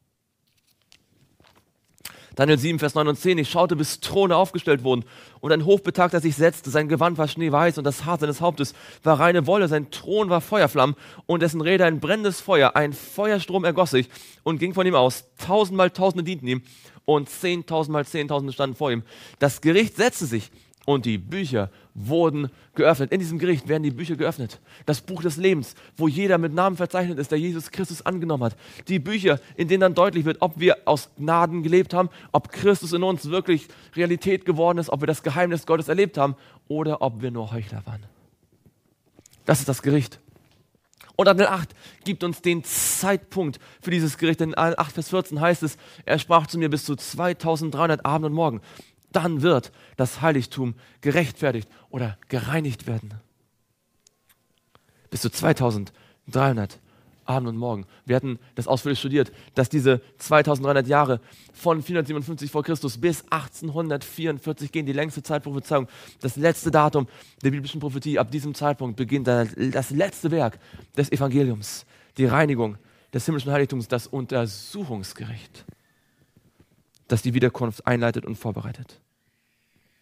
Daniel 7, Vers 9 und 10, ich schaute, bis Throne aufgestellt wurden und ein Hochbetagter sich setzte, sein Gewand war schneeweiß und das Haar seines Hauptes war reine Wolle, sein Thron war Feuerflammen und dessen Räder ein brennendes Feuer, ein Feuerstrom ergoss sich und ging von ihm aus, 1000 mal Tausende dienten ihm und 10.000 mal Zehntausende standen vor ihm. Das Gericht setzte sich und die Bücher wurden geöffnet. In diesem Gericht werden die Bücher geöffnet. Das Buch des Lebens, wo jeder mit Namen verzeichnet ist, der Jesus Christus angenommen hat. Die Bücher, in denen dann deutlich wird, ob wir aus Gnaden gelebt haben, ob Christus in uns wirklich Realität geworden ist, ob wir das Geheimnis Gottes erlebt haben oder ob wir nur Heuchler waren. Das ist das Gericht. Und Daniel 8 gibt uns den Zeitpunkt für dieses Gericht. In 8, Vers 14 heißt es, er sprach zu mir bis zu 2300 Abend und Morgen. Dann wird das Heiligtum gerechtfertigt oder gereinigt werden. Bis zu 2300 Abend und Morgen. Wir hatten das ausführlich studiert, dass diese 2300 Jahre von 457 vor Christus bis 1844 gehen, die längste Zeitprophezeiung, das letzte Datum der biblischen Prophetie. Ab diesem Zeitpunkt beginnt das letzte Werk des Evangeliums, die Reinigung des himmlischen Heiligtums, das Untersuchungsgericht, das die Wiederkunft einleitet und vorbereitet.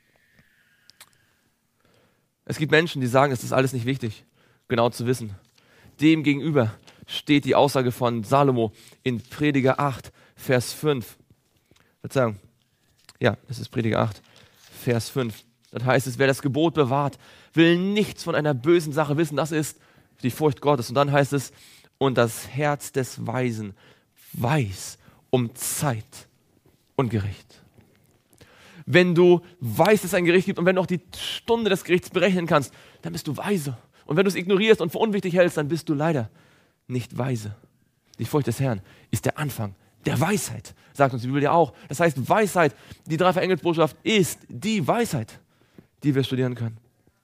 Es gibt Menschen, die sagen, es ist alles nicht wichtig, genau zu wissen. Dem gegenüber steht die Aussage von Salomo in Prediger 8, Vers 5. Verzeihung. Ja, es ist Prediger 8, Vers 5. Das heißt es, wer das Gebot bewahrt, will nichts von einer bösen Sache wissen. Das ist die Furcht Gottes. Und dann heißt es, und das Herz des Weisen weiß um Zeit und Gericht. Wenn du weißt, dass es ein Gericht gibt und wenn du auch die Stunde des Gerichts berechnen kannst, dann bist du weise. Und wenn du es ignorierst und für unwichtig hältst, dann bist du leider nicht weise. Die Furcht des Herrn ist der Anfang der Weisheit, sagt uns die Bibel ja auch. Das heißt, Weisheit, die dreifache Engelsbotschaft, ist die Weisheit, die wir studieren können.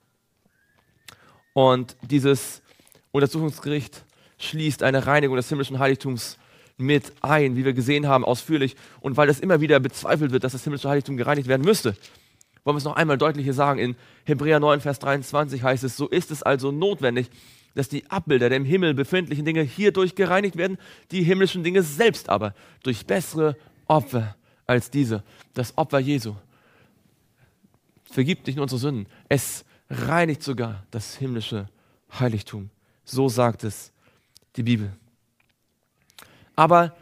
Und dieses Untersuchungsgericht schließt eine Reinigung des himmlischen Heiligtums mit ein, wie wir gesehen haben, ausführlich. Und weil es immer wieder bezweifelt wird, dass das himmlische Heiligtum gereinigt werden müsste, wollen wir es noch einmal deutlich hier sagen. In Hebräer 9, Vers 23 heißt es, so ist es also notwendig, dass die Abbilder der im Himmel befindlichen Dinge hierdurch gereinigt werden, die himmlischen Dinge selbst aber durch bessere Opfer als diese. Das Opfer Jesu vergibt nicht nur unsere Sünden, es reinigt sogar das himmlische Heiligtum. So sagt es die Bibel. Aber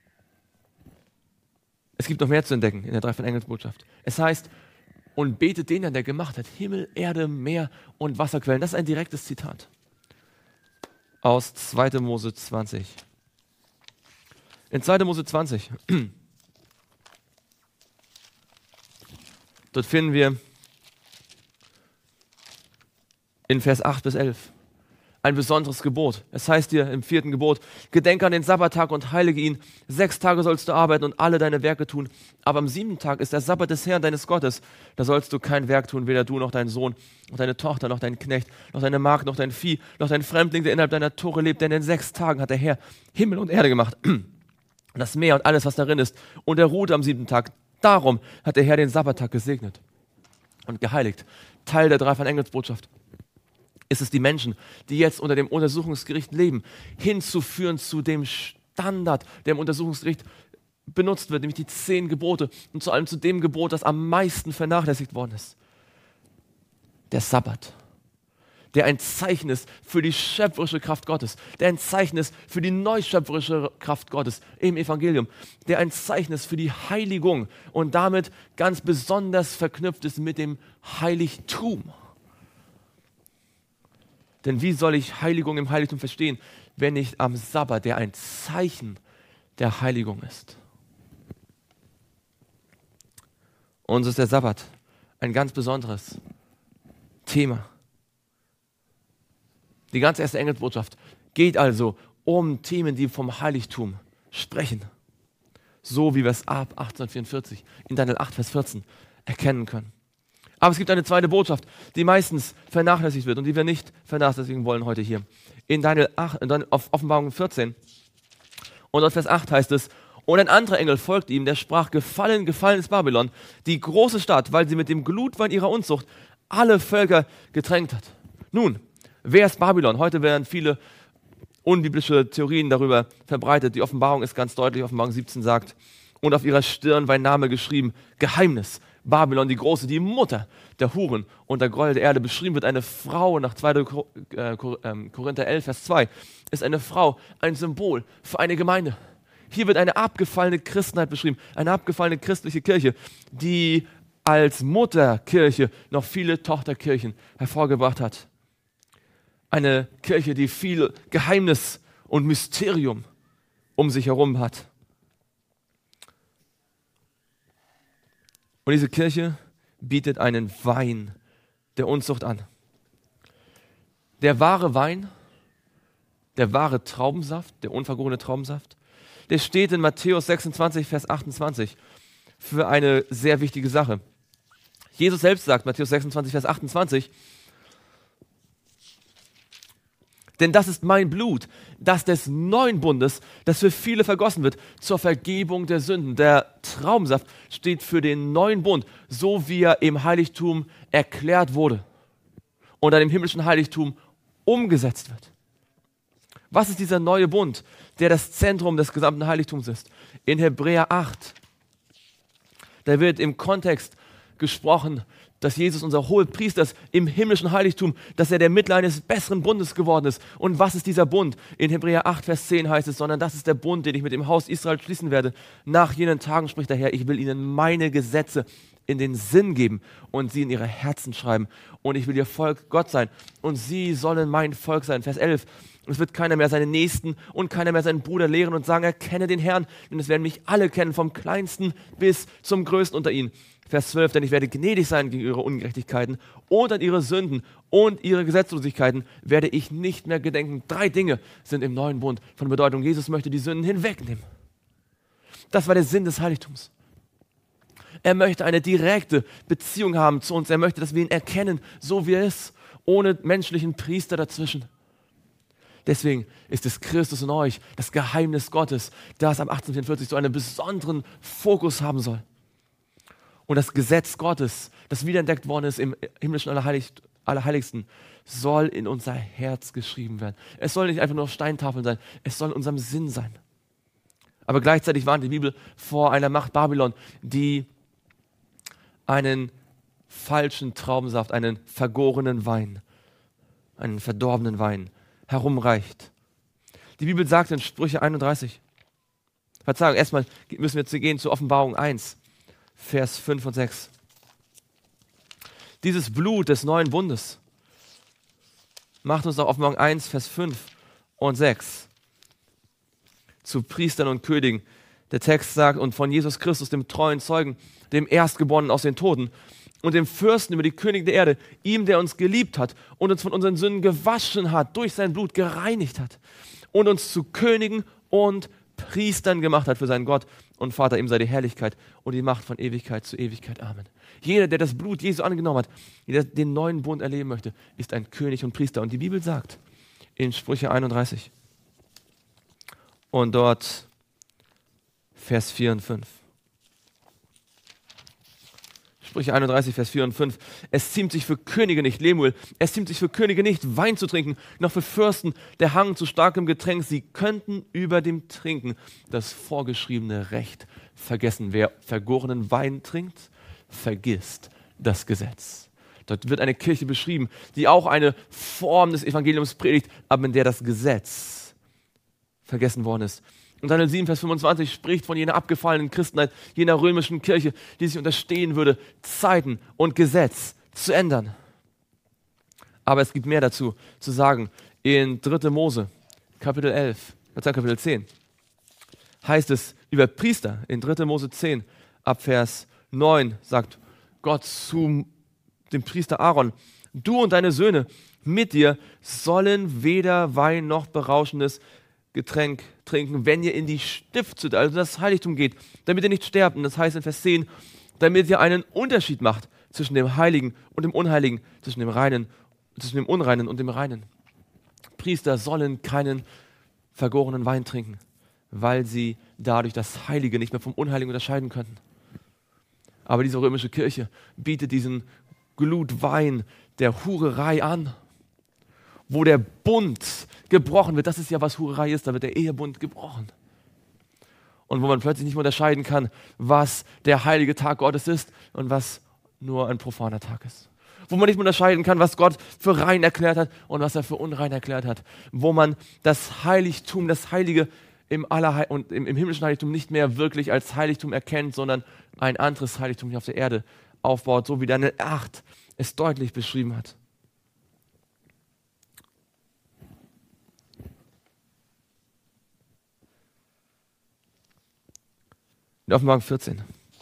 es gibt noch mehr zu entdecken in der dreifachen Engelsbotschaft. Es heißt, und betet den an, der gemacht hat, Himmel, Erde, Meer und Wasserquellen. Das ist ein direktes Zitat aus 2. Mose 20. In 2. Mose 20, dort finden wir in Vers 8 bis 11 ein besonderes Gebot. Es heißt hier im 4. Gebot, gedenke an den Sabbattag und heilige ihn. 6 Tage sollst du arbeiten und alle deine Werke tun. Aber am 7. Tag ist der Sabbat des Herrn, deines Gottes. Da sollst du kein Werk tun, weder du noch dein Sohn, noch deine Tochter, noch dein Knecht, noch deine Magd, noch dein Vieh, noch dein Fremdling, der innerhalb deiner Tore lebt. Denn in 6 Tagen hat der Herr Himmel und Erde gemacht. Und das Meer und alles, was darin ist. Und er ruhte am 7. Tag. Darum hat der Herr den Sabbattag gesegnet und geheiligt. Teil der dreifachen Engelsbotschaft ist es, die Menschen, die jetzt unter dem Untersuchungsgericht leben, hinzuführen zu dem Standard, der im Untersuchungsgericht benutzt wird, nämlich die 10 Gebote und vor allem zu dem Gebot, das am meisten vernachlässigt worden ist. Der Sabbat, der ein Zeichen ist für die schöpferische Kraft Gottes, der ein Zeichen ist für die neuschöpferische Kraft Gottes im Evangelium, der ein Zeichen ist für die Heiligung und damit ganz besonders verknüpft ist mit dem Heiligtum. Denn wie soll ich Heiligung im Heiligtum verstehen, wenn nicht am Sabbat, der ein Zeichen der Heiligung ist? Uns ist der Sabbat ein ganz besonderes Thema. Die ganze erste Engelsbotschaft geht also um Themen, die vom Heiligtum sprechen. So wie wir es ab 1844 in Daniel 8, Vers 14 erkennen können. Aber es gibt eine zweite Botschaft, die meistens vernachlässigt wird und die wir nicht vernachlässigen wollen heute hier. In Daniel 8, auf Offenbarung 14 und dort Vers 8 heißt es, und ein anderer Engel folgte ihm, der sprach, gefallen, gefallen ist Babylon, die große Stadt, weil sie mit dem Glutwein ihrer Unzucht alle Völker getränkt hat. Nun, wer ist Babylon? Heute werden viele unbiblische Theorien darüber verbreitet. Die Offenbarung ist ganz deutlich, Offenbarung 17 sagt, und auf ihrer Stirn war ein Name geschrieben, Geheimnis. Babylon, die Große, die Mutter der Huren und der Gräuel der Erde. Beschrieben wird eine Frau, nach 2. Korinther 11, Vers 2, ist eine Frau ein Symbol für eine Gemeinde. Hier wird eine abgefallene Christenheit beschrieben, eine abgefallene christliche Kirche, die als Mutterkirche noch viele Tochterkirchen hervorgebracht hat. Eine Kirche, die viel Geheimnis und Mysterium um sich herum hat. Und diese Kirche bietet einen Wein der Unzucht an. Der wahre Wein, der wahre Traubensaft, der unvergorene Traubensaft, der steht in Matthäus 26, Vers 28 für eine sehr wichtige Sache. Jesus selbst sagt, Matthäus 26, Vers 28, denn das ist mein Blut, das des neuen Bundes, das für viele vergossen wird, zur Vergebung der Sünden. Der Traubensaft steht für den neuen Bund, so wie er im Heiligtum erklärt wurde und dann im himmlischen Heiligtum umgesetzt wird. Was ist dieser neue Bund, der das Zentrum des gesamten Heiligtums ist? In Hebräer 8, da wird im Kontext gesprochen dass Jesus unser Hohepriester ist im himmlischen Heiligtum, dass er der Mittler eines besseren Bundes geworden ist. Und was ist dieser Bund? In Hebräer 8, Vers 10 heißt es, sondern das ist der Bund, den ich mit dem Haus Israel schließen werde. Nach jenen Tagen spricht der Herr, ich will ihnen meine Gesetze in den Sinn geben und sie in ihre Herzen schreiben. Und ich will ihr Volk Gott sein und sie sollen mein Volk sein. Vers 11, es wird keiner mehr seinen Nächsten und keiner mehr seinen Bruder lehren und sagen, erkenne den Herrn, denn es werden mich alle kennen, vom Kleinsten bis zum Größten unter ihnen. Vers 12, denn ich werde gnädig sein gegen ihre Ungerechtigkeiten und an ihre Sünden und ihre Gesetzlosigkeiten werde ich nicht mehr gedenken. 3 Dinge sind im neuen Bund von Bedeutung. Jesus möchte die Sünden hinwegnehmen. Das war der Sinn des Heiligtums. Er möchte eine direkte Beziehung haben zu uns. Er möchte, dass wir ihn erkennen, so wie er ist, ohne menschlichen Priester dazwischen. Deswegen ist es Christus in euch, das Geheimnis Gottes, das ab 1844 so einen besonderen Fokus haben soll. Und das Gesetz Gottes, das wiederentdeckt worden ist im himmlischen Allerheiligsten, soll in unser Herz geschrieben werden. Es soll nicht einfach nur auf Steintafeln sein, es soll in unserem Sinn sein. Aber gleichzeitig warnt die Bibel vor einer Macht Babylon, die einen falschen Traubensaft, einen vergorenen Wein, einen verdorbenen Wein herumreicht. Die Bibel sagt in Sprüche 31, Verzeihung, erstmal müssen wir gehen zur Offenbarung 1, Vers 5 und 6. Dieses Blut des neuen Bundes macht uns nach Offenbarung 1, Vers 5 und 6 zu Priestern und Königen. Der Text sagt, und von Jesus Christus, dem treuen Zeugen, dem Erstgeborenen aus den Toten und dem Fürsten über die Könige der Erde, ihm, der uns geliebt hat und uns von unseren Sünden gewaschen hat, durch sein Blut gereinigt hat und uns zu Königen und Priestern gemacht hat für seinen Gott und Vater. Ihm sei die Herrlichkeit und die Macht von Ewigkeit zu Ewigkeit. Amen. Jeder, der das Blut Jesu angenommen hat, der den neuen Bund erleben möchte, ist ein König und Priester. Und die Bibel sagt in Sprüche 31 und dort Vers 4 und 5. Sprüche 31, Vers 4 und 5. Es ziemt sich für Könige nicht, Lemuel, es ziemt sich für Könige nicht, Wein zu trinken, noch für Fürsten der Hang zu starkem Getränk. Sie könnten über dem Trinken das vorgeschriebene Recht vergessen. Wer vergorenen Wein trinkt, vergisst das Gesetz. Dort wird eine Kirche beschrieben, die auch eine Form des Evangeliums predigt, aber in der das Gesetz vergessen worden ist. Und Daniel 7, Vers 25 spricht von jener abgefallenen Christenheit, jener römischen Kirche, die sich unterstehen würde, Zeiten und Gesetz zu ändern. Aber es gibt mehr dazu zu sagen. In 3. Mose, Kapitel 10, heißt es über Priester, in 3. Mose 10, ab Vers 9, sagt Gott zu dem Priester Aaron, du und deine Söhne mit dir sollen weder Wein noch berauschendes Getränk trinken, wenn ihr in die Stiftshütte, also das Heiligtum geht, damit ihr nicht sterbt. Und das heißt in Vers 10, damit ihr einen Unterschied macht zwischen dem Heiligen und dem Unheiligen, zwischen dem Unreinen und dem Reinen. Priester sollen keinen vergorenen Wein trinken, weil sie dadurch das Heilige nicht mehr vom Unheiligen unterscheiden könnten. Aber diese römische Kirche bietet diesen Glutwein der Hurerei an, wo der Bund gebrochen wird. Das ist ja, was Hurerei ist, da wird der Ehebund gebrochen. Und wo man plötzlich nicht mehr unterscheiden kann, was der heilige Tag Gottes ist und was nur ein profaner Tag ist. Wo man nicht mehr unterscheiden kann, was Gott für rein erklärt hat und was er für unrein erklärt hat. Wo man das Heiligtum, das Heilige im himmlischen Heiligtum nicht mehr wirklich als Heiligtum erkennt, sondern ein anderes Heiligtum hier auf der Erde aufbaut, so wie Daniel 8 es deutlich beschrieben hat. In Offenbarung 14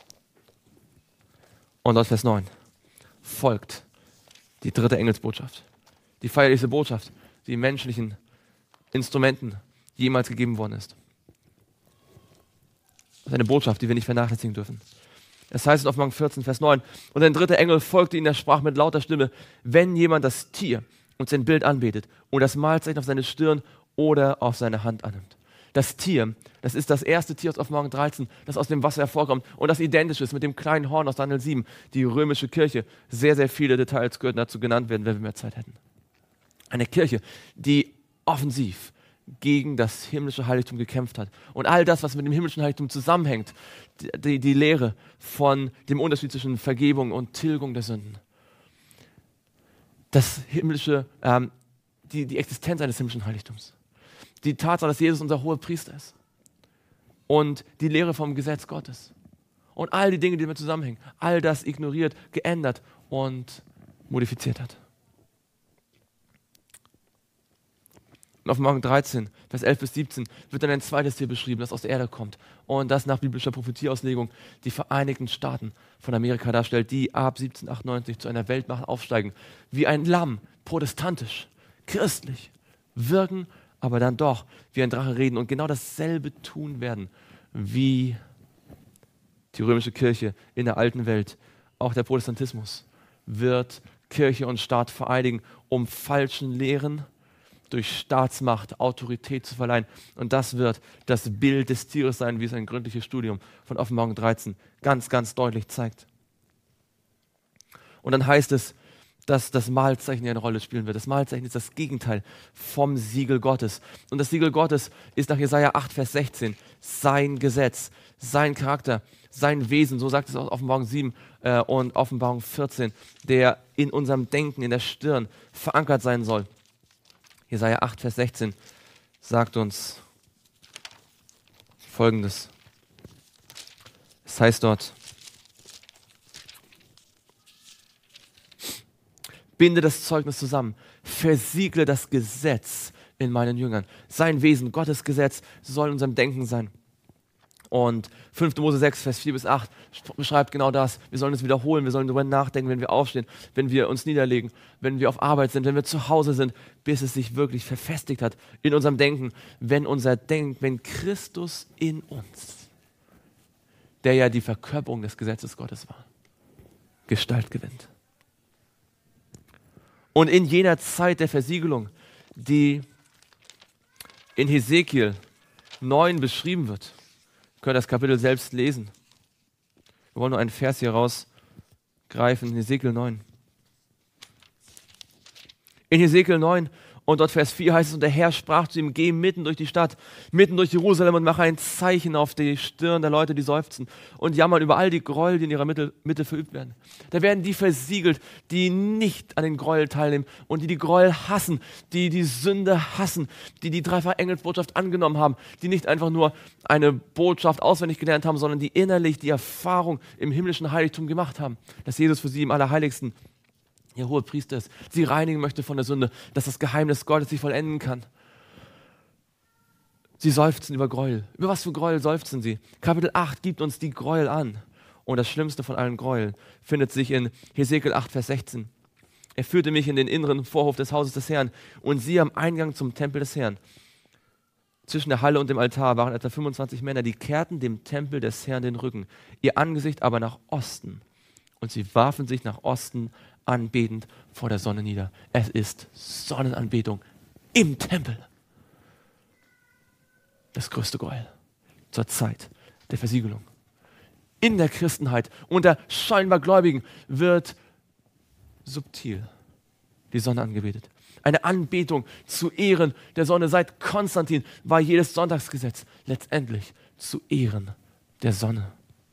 und dort Vers 9 folgt die 3. Engelsbotschaft, die feierlichste Botschaft, die menschlichen Instrumenten jemals gegeben worden ist. Das ist eine Botschaft, die wir nicht vernachlässigen dürfen. Es heißt in Offenbarung 14, Vers 9, und ein 3. Engel folgte ihnen, der sprach mit lauter Stimme, wenn jemand das Tier und sein Bild anbetet und das Malzeichen auf seine Stirn oder auf seine Hand annimmt. Das Tier, das ist das erste Tier aus Offenbarung 13, das aus dem Wasser hervorkommt und das identisch ist mit dem kleinen Horn aus Daniel 7, die römische Kirche. Sehr, sehr viele Details könnten dazu genannt werden, wenn wir mehr Zeit hätten. Eine Kirche, die offensiv gegen das himmlische Heiligtum gekämpft hat. Und all das, was mit dem himmlischen Heiligtum zusammenhängt, die Lehre von dem Unterschied zwischen Vergebung und Tilgung der Sünden, das himmlische, die Existenz eines himmlischen Heiligtums. Die Tatsache, dass Jesus unser hoher Priester ist. Und die Lehre vom Gesetz Gottes. Und all die Dinge, die damit zusammenhängen. All das ignoriert, geändert und modifiziert hat. In Offenbarung 13, Vers 11 bis 17 wird dann ein zweites Tier beschrieben, das aus der Erde kommt. Und das nach biblischer Prophetieauslegung die Vereinigten Staaten von Amerika darstellt, die ab 1798 zu einer Weltmacht aufsteigen. Wie ein Lamm, protestantisch, christlich, wirken, aber dann doch wie ein Drache reden und genau dasselbe tun werden, wie die römische Kirche in der alten Welt. Auch der Protestantismus wird Kirche und Staat vereinigen, um falschen Lehren durch Staatsmacht Autorität zu verleihen. Und das wird das Bild des Tieres sein, wie es ein gründliches Studium von Offenbarung 13 ganz, ganz deutlich zeigt. Und dann heißt es, dass das Mahlzeichen eine Rolle spielen wird. Das Mahlzeichen ist das Gegenteil vom Siegel Gottes. Und das Siegel Gottes ist nach Jesaja 8, Vers 16 sein Gesetz, sein Charakter, sein Wesen, so sagt es aus Offenbarung 7 und Offenbarung 14, der in unserem Denken, in der Stirn verankert sein soll. Jesaja 8, Vers 16 sagt uns Folgendes. Es heißt dort: Binde das Zeugnis zusammen, versiegle das Gesetz in meinen Jüngern. Sein Wesen, Gottes Gesetz, soll in unserem Denken sein. Und 5. Mose 6, Vers 4 bis 8 beschreibt genau das. Wir sollen es wiederholen, wir sollen darüber nachdenken, wenn wir aufstehen, wenn wir uns niederlegen, wenn wir auf Arbeit sind, wenn wir zu Hause sind, bis es sich wirklich verfestigt hat in unserem Denken. Wenn Christus in uns, der ja die Verkörperung des Gesetzes Gottes war, Gestalt gewinnt. Und in jener Zeit der Versiegelung, die in Hesekiel 9 beschrieben wird, könnt ihr das Kapitel selbst lesen. Wir wollen nur einen Vers hier rausgreifen, Hesekiel 9. In Hesekiel 9 und dort Vers 4 heißt es, und der Herr sprach zu ihm, geh mitten durch die Stadt, mitten durch Jerusalem und mache ein Zeichen auf die Stirn der Leute, die seufzen und jammern über all die Gräuel, die in ihrer Mitte verübt werden. Da werden die versiegelt, die nicht an den Gräuel teilnehmen und die Gräuel hassen, die die Sünde hassen, die dreifache Engelsbotschaft angenommen haben, die nicht einfach nur eine Botschaft auswendig gelernt haben, sondern die innerlich die Erfahrung im himmlischen Heiligtum gemacht haben, dass Jesus für sie im Allerheiligsten ihr hoher Priester ist, sie reinigen möchte von der Sünde, dass das Geheimnis Gottes sich vollenden kann. Sie seufzen über Gräuel. Über was für Gräuel seufzen sie? Kapitel 8 gibt uns die Gräuel an. Und das Schlimmste von allen Gräueln findet sich in Hesekiel 8, Vers 16. Er führte mich in den inneren Vorhof des Hauses des Herrn und siehe am Eingang zum Tempel des Herrn. Zwischen der Halle und dem Altar waren etwa 25 Männer, die kehrten dem Tempel des Herrn den Rücken, ihr Angesicht aber nach Osten. Und sie warfen sich nach Osten anbetend vor der Sonne nieder. Es ist Sonnenanbetung im Tempel. Das größte Gräuel zur Zeit der Versiegelung. In der Christenheit unter scheinbar Gläubigen wird subtil die Sonne angebetet. Eine Anbetung zu Ehren der Sonne. Seit Konstantin war jedes Sonntagsgesetz letztendlich zu Ehren der Sonne.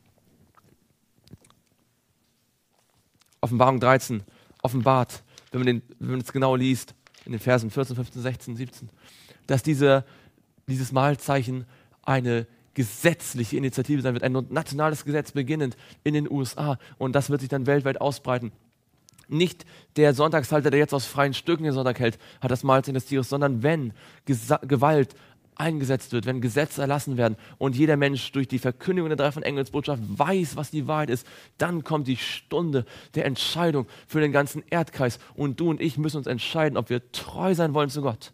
Offenbarung 13 offenbart, wenn man es genau liest, in den Versen 14, 15, 16, 17, dass dieses Mahlzeichen eine gesetzliche Initiative sein wird, ein nationales Gesetz beginnend in den USA, und das wird sich dann weltweit ausbreiten. Nicht der Sonntagshalter, der jetzt aus freien Stücken den Sonntag hält, hat das Mahlzeichen des Tieres, sondern wenn Gewalt eingesetzt wird, wenn Gesetze erlassen werden und jeder Mensch durch die Verkündigung der dreifachen Engelsbotschaft weiß, was die Wahrheit ist, dann kommt die Stunde der Entscheidung für den ganzen Erdkreis, und du und ich müssen uns entscheiden, ob wir treu sein wollen zu Gott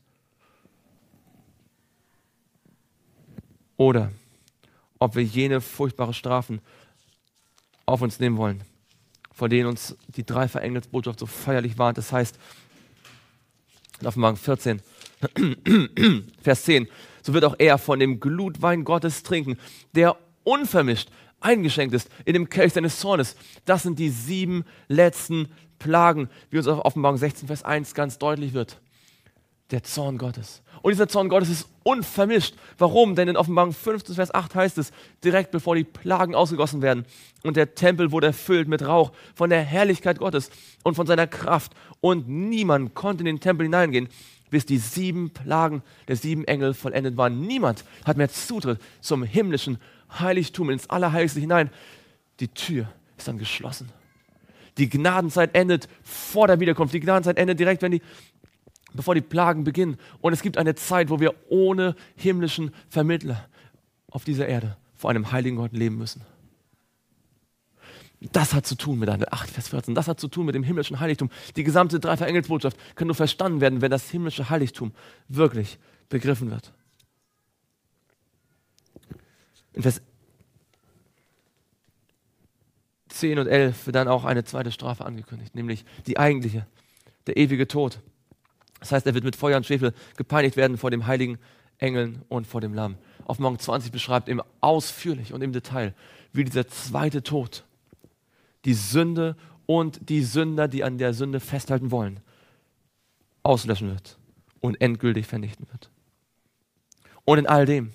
oder ob wir jene furchtbare Strafen auf uns nehmen wollen, vor denen uns die dreifache Engelsbotschaft so feierlich warnt. Das heißt, in Offenbarung 14, Vers 10, so wird auch er von dem Glutwein Gottes trinken, der unvermischt eingeschenkt ist in dem Kelch seines Zornes. Das sind die 7 letzten Plagen, wie uns auf Offenbarung 16, Vers 1 ganz deutlich wird. der Zorn Gottes. Und dieser Zorn Gottes ist unvermischt. Warum? Denn in Offenbarung 15, Vers 8 heißt es, direkt bevor die Plagen ausgegossen werden und der Tempel wurde erfüllt mit Rauch von der Herrlichkeit Gottes und von seiner Kraft. Und niemand konnte in den Tempel hineingehen, bis die 7 Plagen der 7 Engel vollendet waren. Niemand hat mehr Zutritt zum himmlischen Heiligtum, ins Allerheiligste hinein. Die Tür ist dann geschlossen. Die Gnadenzeit endet vor der Wiederkunft. Die Gnadenzeit endet direkt, bevor die Plagen beginnen. Und es gibt eine Zeit, wo wir ohne himmlischen Vermittler auf dieser Erde vor einem heiligen Gott leben müssen. Das hat zu tun mit Daniel 8, Vers 14. Das hat zu tun mit dem himmlischen Heiligtum. Die gesamte Dreifach-Engelsbotschaft kann nur verstanden werden, wenn das himmlische Heiligtum wirklich begriffen wird. In Vers 10 und 11 wird dann auch eine zweite Strafe angekündigt, nämlich die eigentliche, der ewige Tod. Das heißt, er wird mit Feuer und Schwefel gepeinigt werden vor dem heiligen Engeln und vor dem Lamm. Offenbarung 20 beschreibt eben ausführlich und im Detail, wie dieser zweite Tod die Sünde und die Sünder, die an der Sünde festhalten wollen, auslöschen wird und endgültig vernichten wird. Und in all dem,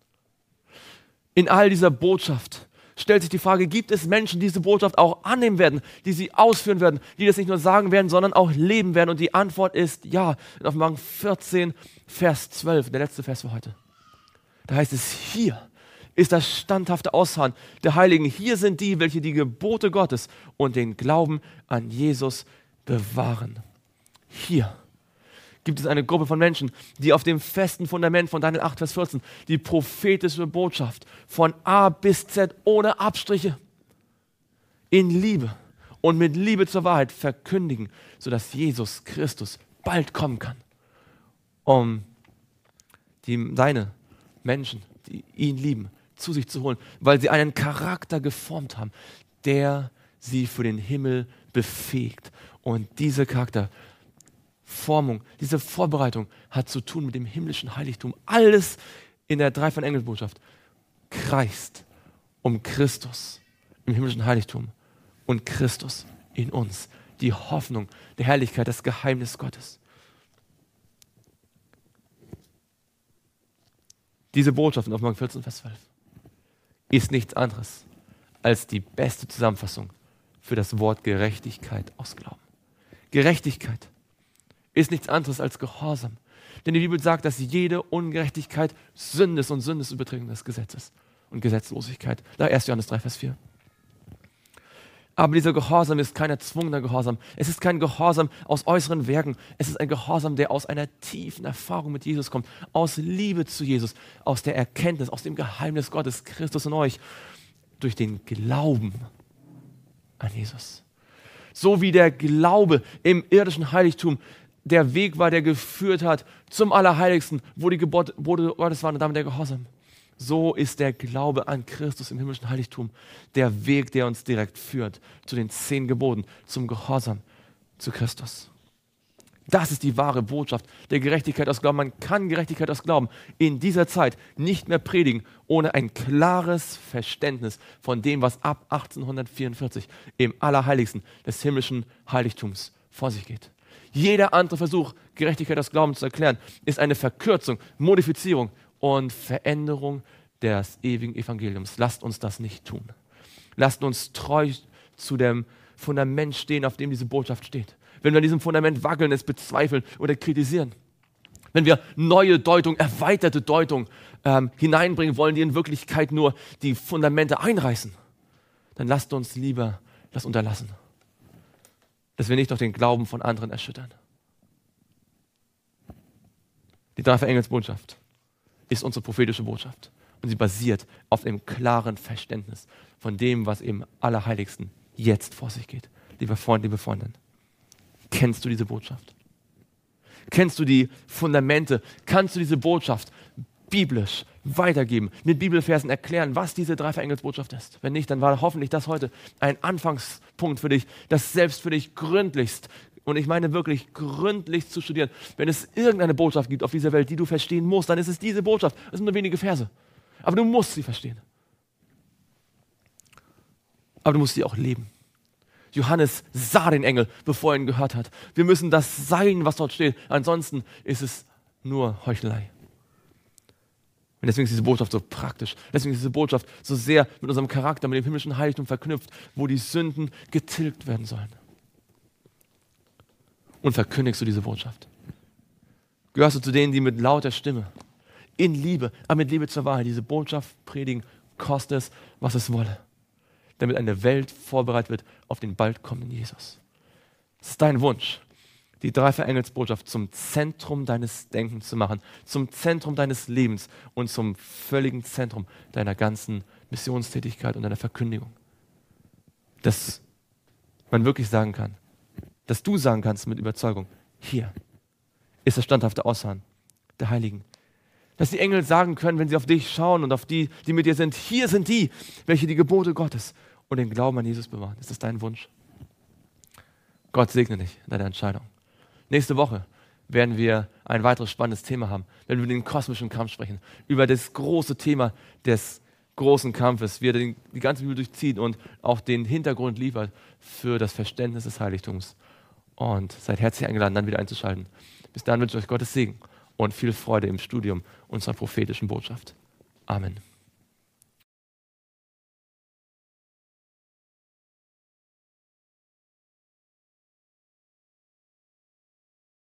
in all dieser Botschaft stellt sich die Frage, gibt es Menschen, die diese Botschaft auch annehmen werden, die sie ausführen werden, die das nicht nur sagen werden, sondern auch leben werden? Und die Antwort ist ja. In Offenbarung 14, Vers 12, der letzte Vers für heute. Da heißt es, hier ist das standhafte Ausharren der Heiligen. Hier sind die, welche die Gebote Gottes und den Glauben an Jesus bewahren. Hier gibt es eine Gruppe von Menschen, die auf dem festen Fundament von Daniel 8, Vers 14 die prophetische Botschaft von A bis Z ohne Abstriche in Liebe und mit Liebe zur Wahrheit verkündigen, sodass Jesus Christus bald kommen kann, um seine Menschen, die ihn lieben, zu sich zu holen, weil sie einen Charakter geformt haben, der sie für den Himmel befähigt. Und diese Charakterformung, diese Vorbereitung hat zu tun mit dem himmlischen Heiligtum. Alles in der Dreifach-Engelsbotschaft kreist um Christus im himmlischen Heiligtum und Christus in uns. Die Hoffnung, die Herrlichkeit, das Geheimnis Gottes. Diese Botschaft in Offenbarung 14, Vers 12 ist nichts anderes als die beste Zusammenfassung für das Wort Gerechtigkeit aus Glauben. Gerechtigkeit ist nichts anderes als Gehorsam. Denn die Bibel sagt, dass jede Ungerechtigkeit Sünde ist und Sünde ist Übertretung des Gesetzes und Gesetzlosigkeit. Da 1. Johannes 3, Vers 4. Aber dieser Gehorsam ist kein erzwungener Gehorsam. Es ist kein Gehorsam aus äußeren Werken. Es ist ein Gehorsam, der aus einer tiefen Erfahrung mit Jesus kommt. Aus Liebe zu Jesus, aus der Erkenntnis, aus dem Geheimnis Gottes, Christus in euch. Durch den Glauben an Jesus. So wie der Glaube im irdischen Heiligtum der Weg war, der geführt hat zum Allerheiligsten, wo die Gebote Gottes waren und damit der Gehorsam. So ist der Glaube an Christus im himmlischen Heiligtum der Weg, der uns direkt führt zu den 10 Geboten, zum Gehorsam zu Christus. Das ist die wahre Botschaft der Gerechtigkeit aus Glauben. Man kann Gerechtigkeit aus Glauben in dieser Zeit nicht mehr predigen, ohne ein klares Verständnis von dem, was ab 1844 im Allerheiligsten des himmlischen Heiligtums vor sich geht. Jeder andere Versuch, Gerechtigkeit aus Glauben zu erklären, ist eine Verkürzung, Modifizierung und Veränderung des ewigen Evangeliums. Lasst uns das nicht tun. Lasst uns treu zu dem Fundament stehen, auf dem diese Botschaft steht. Wenn wir an diesem Fundament wackeln, es bezweifeln oder kritisieren, wenn wir neue Deutung, erweiterte Deutung hineinbringen wollen, die in Wirklichkeit nur die Fundamente einreißen, dann lasst uns lieber das unterlassen, dass wir nicht noch den Glauben von anderen erschüttern. Die Dreifach-Engelsbotschaft ist unsere prophetische Botschaft. Und sie basiert auf dem klaren Verständnis von dem, was im Allerheiligsten jetzt vor sich geht. Lieber Freund, liebe Freundin, kennst du diese Botschaft? Kennst du die Fundamente? Kannst du diese Botschaft biblisch weitergeben, mit Bibelversen erklären, was diese Dreifach-Engelsbotschaft ist? Wenn nicht, dann war hoffentlich das heute ein Anfangspunkt für dich, das selbst für dich gründlichst, und ich meine wirklich gründlich zu studieren. Wenn es irgendeine Botschaft gibt auf dieser Welt, die du verstehen musst, dann ist es diese Botschaft. Das sind nur wenige Verse. Aber du musst sie verstehen. Aber du musst sie auch leben. Johannes sah den Engel, bevor er ihn gehört hat. Wir müssen das sein, was dort steht. Ansonsten ist es nur Heuchelei. Und deswegen ist diese Botschaft so praktisch. Deswegen ist diese Botschaft so sehr mit unserem Charakter, mit dem himmlischen Heiligtum verknüpft, wo die Sünden getilgt werden sollen. Und verkündigst du diese Botschaft? Gehörst du zu denen, die mit lauter Stimme, in Liebe, aber mit Liebe zur Wahrheit, diese Botschaft predigen, koste es, was es wolle, damit eine Welt vorbereitet wird auf den bald kommenden Jesus? Das ist dein Wunsch, die Dreifach-Engelsbotschaft zum Zentrum deines Denkens zu machen, zum Zentrum deines Lebens und zum völligen Zentrum deiner ganzen Missionstätigkeit und deiner Verkündigung. Dass man wirklich sagen kann, dass du sagen kannst mit Überzeugung, hier ist das standhafte Ausharren der Heiligen. Dass die Engel sagen können, wenn sie auf dich schauen und auf die, die mit dir sind, hier sind die, welche die Gebote Gottes und den Glauben an Jesus bewahren. Ist das dein Wunsch? Gott segne dich in deiner Entscheidung. Nächste Woche werden wir ein weiteres spannendes Thema haben, wenn wir über den kosmischen Kampf sprechen, über das große Thema des großen Kampfes, wie er die ganze Bibel durchzieht und auch den Hintergrund liefert für das Verständnis des Heiligtums. Und seid herzlich eingeladen, dann wieder einzuschalten. Bis dann wünsche ich euch Gottes Segen und viel Freude im Studium unserer prophetischen Botschaft. Amen.